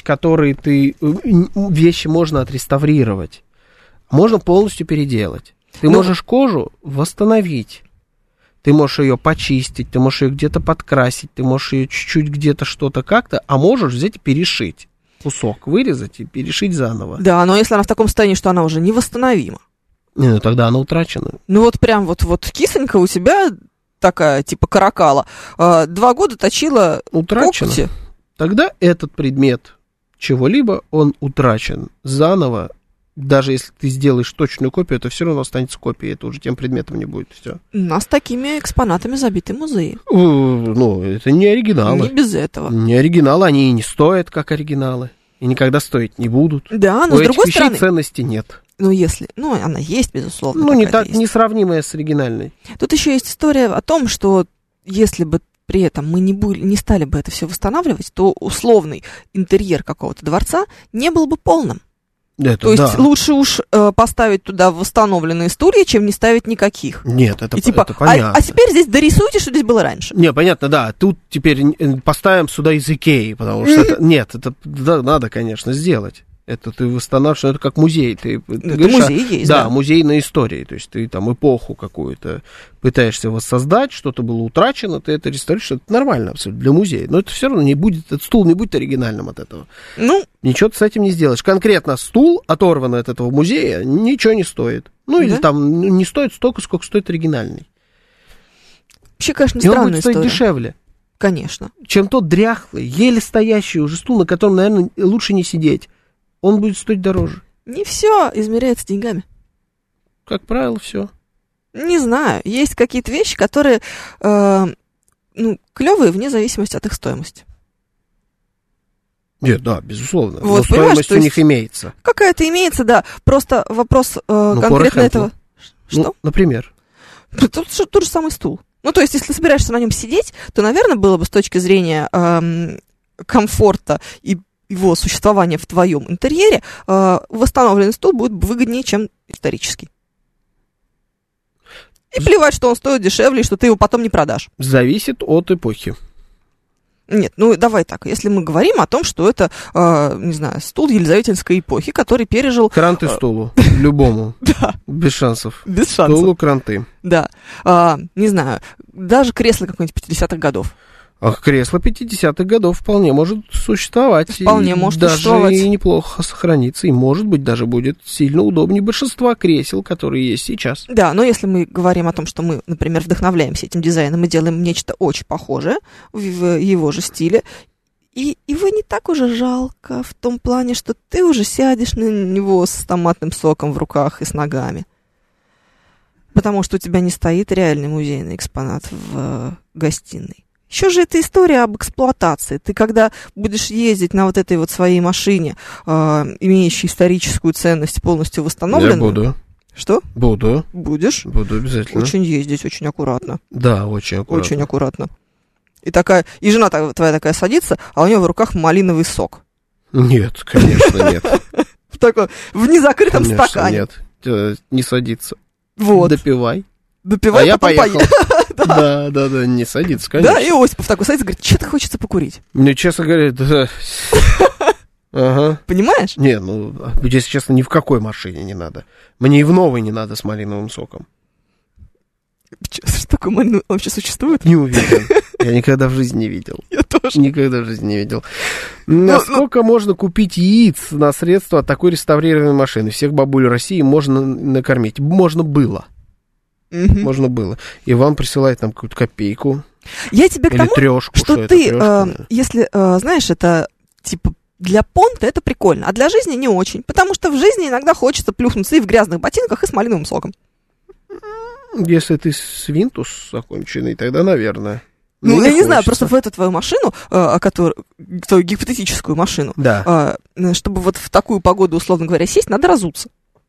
Вещи можно отреставрировать. Можно полностью переделать. Ты можешь кожу восстановить. Ты можешь ее почистить, ты можешь ее где-то подкрасить, ты можешь ее чуть-чуть где-то что-то как-то, а можешь взять и перешить. Кусок вырезать и перешить заново. Да, но если она в таком состоянии, что она уже невосстановима. Не, ну тогда она утрачена. Ну вот прям вот кисонька у тебя такая, типа каракала, 2 года точила когти. Тогда этот предмет чего-либо, он утрачен заново. Даже если ты сделаешь точную копию, это все равно останется копией, это уже тем предметом не будет, все. У нас такими экспонатами забиты музеи. Ну, это не оригиналы. Не без этого. Не оригиналы, они и не стоят, как оригиналы. И никогда стоить не будут. Да, но с другой стороны... ценности нет. Ну, она есть, безусловно. Ну, несравнимая с оригинальной. Тут еще есть история о том, что если бы при этом мы не стали бы это все восстанавливать, то условный интерьер какого-то дворца не был бы полным. То есть лучше уж поставить туда восстановленные стулья, чем не ставить никаких. Нет, это понятно. А теперь здесь дорисуйте, что здесь было раньше. Не, понятно, да. Тут теперь поставим сюда из Икеи, потому что это надо, конечно, сделать. Это ты восстанавливаешь, это как музей. Ты говоришь, музей есть, да, музейная история. То есть ты там эпоху какую-то пытаешься воссоздать, что-то было утрачено, ты это реставрируешь, это нормально абсолютно для музея. Но это все равно не будет, этот стул не будет оригинальным от этого. Ну, ничего ты с этим не сделаешь. Конкретно стул, оторванный от этого музея, ничего не стоит. Ну, или там не стоит столько, сколько стоит оригинальный. Вообще, конечно, странная история. И он будет стоить дешевле. Конечно. Чем тот дряхлый, еле стоящий уже стул, на котором, наверное, лучше не сидеть. Он будет стоить дороже. Не все измеряется деньгами. Как правило, все. Не знаю. Есть какие-то вещи, которые клевые вне зависимости от их стоимости. Нет, да, безусловно. Вот, но стоимость у них имеется. Какая-то имеется, да. Просто вопрос конкретно этого... Что? Ну, например? Тот же самый стул. Ну, то есть, если собираешься на нем сидеть, то, наверное, было бы с точки зрения комфорта и его существования в твоем интерьере, восстановленный стул будет выгоднее, чем исторический. И плевать, что он стоит дешевле, и что ты его потом не продашь. Зависит от эпохи. Нет, ну давай так, если мы говорим о том, что это, не знаю, стул елизаветинской эпохи, который пережил... Кранты стулу, любому. Да. Без шансов. Без шансов. Стулу кранты. Да. Не знаю, даже кресло какое-нибудь 50-х годов. А кресло 50-х годов вполне может существовать. Вполне может даже существовать. И неплохо сохраниться. И, может быть, даже будет сильно удобнее большинства кресел, которые есть сейчас. Да, но если мы говорим о том, что мы, например, вдохновляемся этим дизайном и делаем нечто очень похожее в его же стиле, и его не так уже жалко в том плане, что ты уже сядешь на него с томатным соком в руках и с ногами. Потому что у тебя не стоит реальный музейный экспонат в гостиной. Еще же это история об эксплуатации. Ты когда будешь ездить на вот этой вот своей машине, имеющей историческую ценность, полностью восстановленную... Я буду. Что? Буду. Будешь? Буду обязательно. Очень ездить, очень аккуратно. Да, очень аккуратно. Очень аккуратно. И жена твоя такая садится, а у нее в руках малиновый сок. Нет, конечно, нет. В незакрытом стакане. Нет, не садится. Вот. Допивай. Допивай, а потом я поехал. Да, не садится, конечно. Да, и Осипов такой садится, говорит, что-то хочется покурить. Мне, честно говоря, да... Ага. Понимаешь? Не, ну, если честно, ни в какой машине не надо. Мне и в новой не надо с малиновым соком. Что такое малиновый вообще существует? Не уверен. Я никогда в жизни не видел. Я тоже. Никогда в жизни не видел. Насколько можно купить яиц на средства от такой реставрированной машины? Всех бабуль России можно накормить. Можно было. Можно было. И вам присылает нам какую-то копейку. Я тебе к тому, трешку, что ты, если, знаешь, это типа для понта это прикольно, а для жизни не очень. Потому что в жизни иногда хочется плюхнуться и в грязных ботинках, и с малиновым соком. Если ты свинтус законченный, тогда, наверное. Ну, я не знаю, просто в эту твою машину, твою гипотетическую машину, да. Чтобы вот в такую погоду, условно говоря, сесть, надо разуться.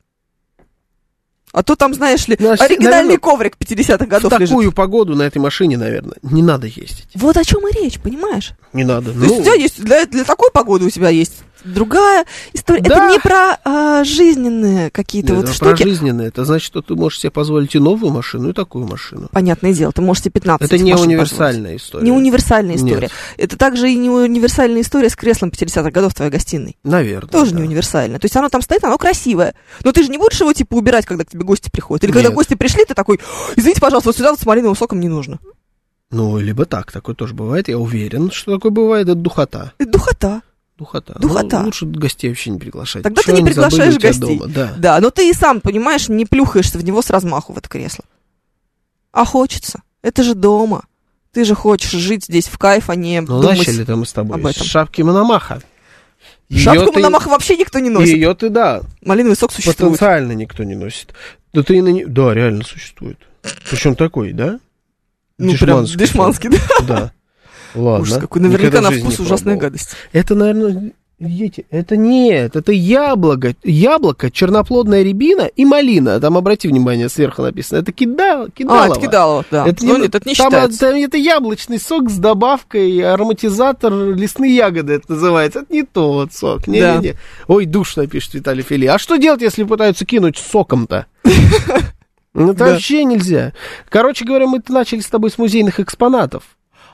А то там, знаешь ли, оригинальный коврик 50-х годов лежит. В такую погоду на этой машине, наверное, не надо ездить. Вот о чем и речь, понимаешь? Не надо. То есть у тебя есть, для такой погоды у тебя есть другая история. Да. Это не про жизненные какие-то вот штуки. Про жизненные. Это значит, что ты можешь себе позволить и новую машину, и такую машину. Понятное дело, ты можешь себе 15 Это не универсальная история. Не универсальная история. Нет. Это также и не универсальная история с креслом 50-х годов в твоей гостиной. Наверное. Тоже не универсальная. То есть оно там стоит, оно красивое. Но ты же не будешь его типа убирать, когда к тебе гости приходят. Или когда гости пришли, ты такой, извините, пожалуйста, вот сюда вот с малиновым соком не нужно. Ну, либо так, такое тоже бывает. Я уверен, что такое бывает. Это духота. Это духота. Духота. Ну, лучше гостей вообще не приглашать. Тогда ты не приглашаешь гостей. Дома? Да, но ты и сам, понимаешь, не плюхаешься в него с размаху, в это кресло. А хочется. Это же дома. Ты же хочешь жить здесь в кайф, а не думать начали там мы с тобой об этом. Шапки Мономаха. Шапку Мономаха вообще никто не носит. Ее ты, да. Малиновый сок существует. Потенциально никто не носит. Да ты да, реально существует. Причем такой, да? Ну, прям дешманский, да. Да. Ладно. Ужас какой, наверняка на вкус ужасная гадость. Это, наверное, дети, это яблоко, черноплодная рябина и малина. Там, обрати внимание, сверху написано. Это кидалово. Это кидалово, да. Это не считается. Там это яблочный сок с добавкой, ароматизатор, лесные ягоды это называется. Это не тот сок. Не. Ой, душно, пишет Виталий Фили. А что делать, если пытаются кинуть соком-то? Это вообще нельзя. Короче говоря, мы начали с тобой с музейных экспонатов.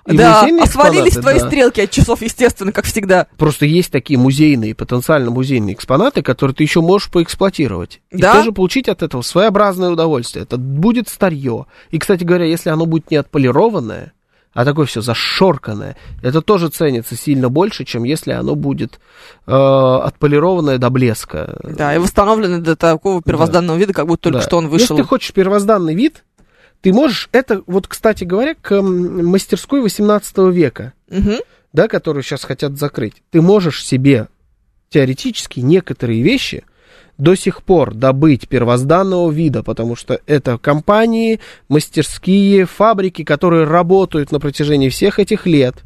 И да, свалились твои стрелки от часов, естественно, как всегда. Просто есть такие музейные, потенциально музейные экспонаты, которые ты еще можешь поэксплуатировать. Да? И тоже получить от этого своеобразное удовольствие. Это будет старье. И, кстати говоря, если оно будет не отполированное, а такое все зашорканное, это тоже ценится сильно больше, чем если оно будет отполированное до блеска. Да, и восстановлено до такого первозданного вида, как будто только что он вышел. Если ты хочешь первозданный вид, ты можешь, это вот, кстати говоря, к мастерской 18 века, да, которую сейчас хотят закрыть, ты можешь себе теоретически некоторые вещи до сих пор добыть первозданного вида, потому что это компании, мастерские, фабрики, которые работают на протяжении всех этих лет,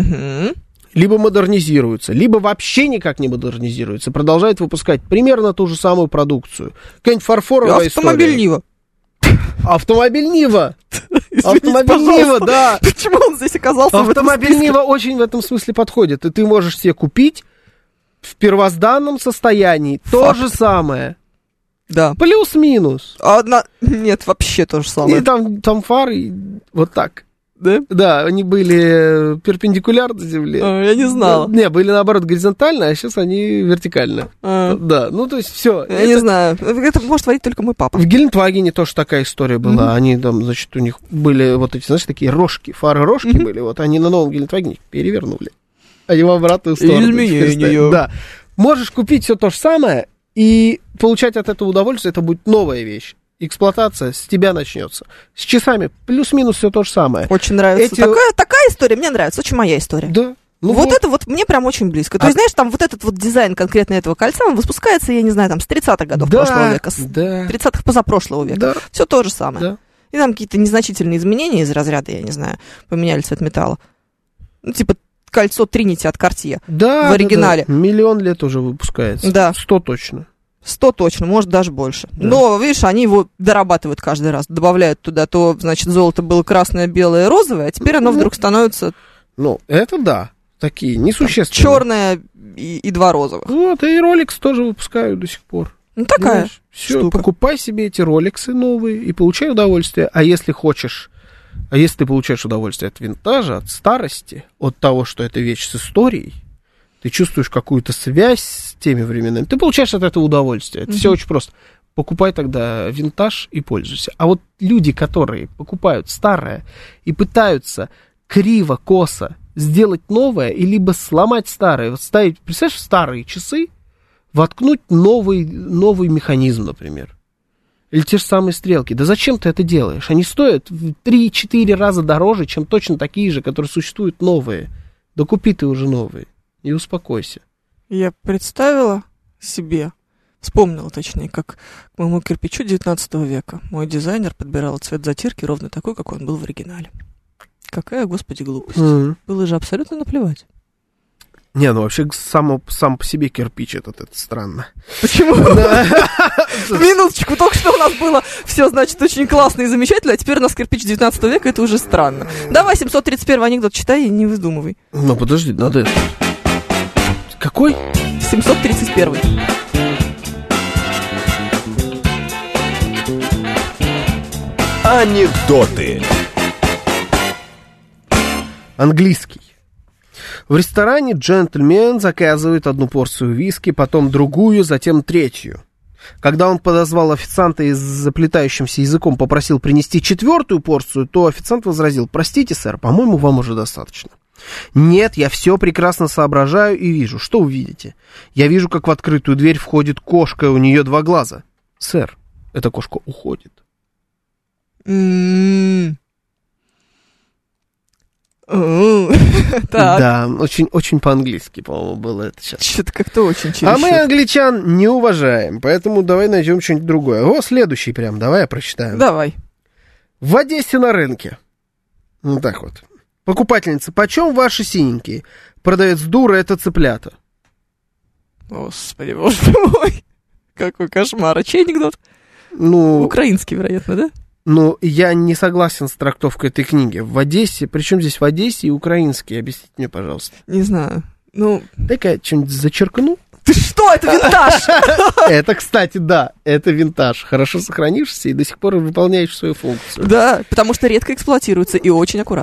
либо модернизируются, либо вообще никак не модернизируются, продолжают выпускать примерно ту же самую продукцию. Какая-нибудь фарфоровая история. Автомобиль Нива. Автомобиль Нива. Автомобиль Нива, да. Почему он здесь оказался? Автомобиль Нива очень в этом смысле подходит. И ты можешь себе купить в первозданном состоянии то же самое. Да. Плюс-минус. Нет, вообще то же самое. И там фары вот так. Да? Да, они были перпендикулярно земле. Я не знала. Не, были наоборот горизонтально, а сейчас они вертикально. Да, ну то есть все. Я не знаю. Это может водить только мой папа. В Гелендвагене тоже такая история была. Они там, значит, у них были вот эти, знаешь, такие рожки, фары-рожки были. Вот они на новом Гелендвагене перевернули. Они в обратную сторону. Изменения. Да. Можешь купить все то же самое и получать от этого удовольствие. Это будет новая вещь. Эксплуатация с тебя начнется. С часами плюс-минус все то же самое. Очень нравится. Такая история мне нравится, очень моя история. Да. Ну вот это вот мне прям очень близко. То есть, знаешь, там вот этот вот дизайн конкретно этого кольца, он выпускается, я не знаю, там с 30-х годов прошлого века, с 30-х позапрошлого века. Да. Все то же самое. Да. И там какие-то незначительные изменения из разряда, я не знаю, поменяли цвет металла. Ну, типа кольцо Тринити от Cartier в оригинале. Да. 1 000 000 лет уже выпускается. Да. 100 точно. 100 точно, может, даже больше. Да. Но, видишь, они его дорабатывают каждый раз, добавляют туда, то, значит, золото было красное, белое, розовое, а теперь оно вдруг становится... Ну, это да, такие несущественные. Черное и 2 розовых. Вот, и Rolex тоже выпускают до сих пор. Ну, такая все, покупай себе эти Rolex новые и получай удовольствие. А если ты получаешь удовольствие от винтажа, от старости, от того, что это вещь с историей, ты чувствуешь какую-то связь с теми временами, ты получаешь от этого удовольствие. Это все очень просто. Покупай тогда винтаж и пользуйся. А вот люди, которые покупают старое и пытаются криво-косо сделать новое, и либо сломать старое, вот ставить, представляешь, старые часы, воткнуть новый механизм, например. Или те же самые стрелки. Да зачем ты это делаешь? Они стоят в 3-4 раза дороже, чем точно такие же, которые существуют новые. Да купи ты уже новые. И успокойся. Я представила себе, вспомнила точнее, как к моему кирпичу 19 века мой дизайнер подбирал цвет затирки ровно такой, какой он был в оригинале. Какая, господи, глупость. Было же абсолютно наплевать. Не, ну вообще сам по себе кирпич это странно. Почему? Минуточку, только что у нас было все, значит, очень классно и замечательно, а теперь у нас кирпич 19 века, это уже странно. Давай 731 анекдот читай и не выдумывай. Ну подожди, надо это... Какой? 731. Анекдоты. Английский. В ресторане джентльмен заказывает 1 порцию виски, потом другую, затем 3. Когда он подозвал официанта и с заплетающимся языком попросил принести 4 порцию, то официант возразил: «Простите, сэр, по-моему, вам уже достаточно». «Нет, я все прекрасно соображаю и вижу». «Что вы видите?» «Я вижу, как в открытую дверь входит кошка, и у нее 2 глаза». «Сэр, эта кошка уходит». Да, очень по-английски, по-моему, было это сейчас. Что-то как-то очень чересчур. А мы англичан не уважаем, поэтому давай найдем что-нибудь другое. О, следующий прям, давай я прочитаю. Давай. В Одессе на рынке. Вот так вот. Покупательница: почем ваши синенькие? Продавец: дура, это цыплята. Господи, боже мой. Какой кошмар. А чей анекдот? Ну, украинский, вероятно, да? Ну, я не согласен с трактовкой этой книги. В Одессе, причем здесь в Одессе и украинский? Объясните мне, пожалуйста. Не знаю. Ну, дай-ка что-нибудь зачеркну. Ты что, это винтаж? Это, кстати, да, это винтаж. Хорошо сохранившийся и до сих пор выполняешь свою функцию. Да, потому что редко эксплуатируется и очень аккуратно.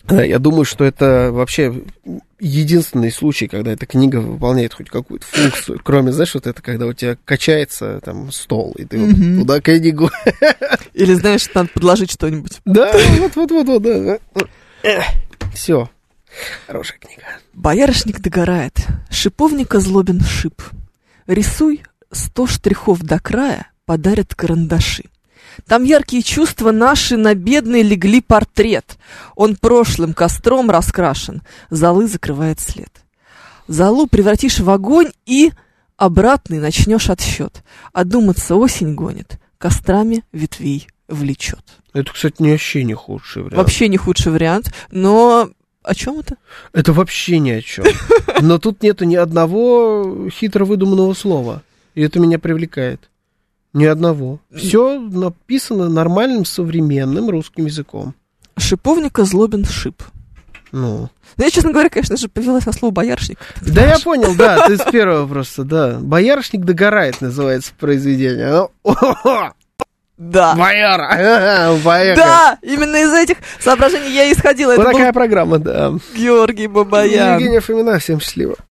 Я думаю, что это вообще единственный случай, когда эта книга выполняет хоть какую-то функцию, кроме, знаешь, вот это, когда у тебя качается там стол, и ты вот туда книгу. Или, знаешь, надо подложить что-нибудь. Да, вот, да. Все. Хорошая книга. Боярышник догорает, шиповника злобен шип. Рисуй 100 штрихов до края, подарят карандаши. Там яркие чувства наши на бедный легли портрет. Он прошлым костром раскрашен, золы закрывает след. Золу превратишь в огонь и обратный начнешь отсчет. А думаться осень гонит, кострами ветвей влечет. Это, кстати, вообще не худший вариант. Вообще не худший вариант, но... О чем это? Это вообще ни о чем. Но тут нету ни одного хитро выдуманного слова. И это меня привлекает. Ни одного. Все написано нормальным, современным русским языком. Шиповника злобен шип. Ну, я, честно говоря, конечно же, повелась на слово боярышник. Да, я понял, да, ты с первого просто, да. «Боярышник догорает» называется произведение. Да. Бояра. Да, именно из этих соображений я исходила. Вот такая программа, да. Георгий Бабаян. Евгения Фомина, всем счастливо.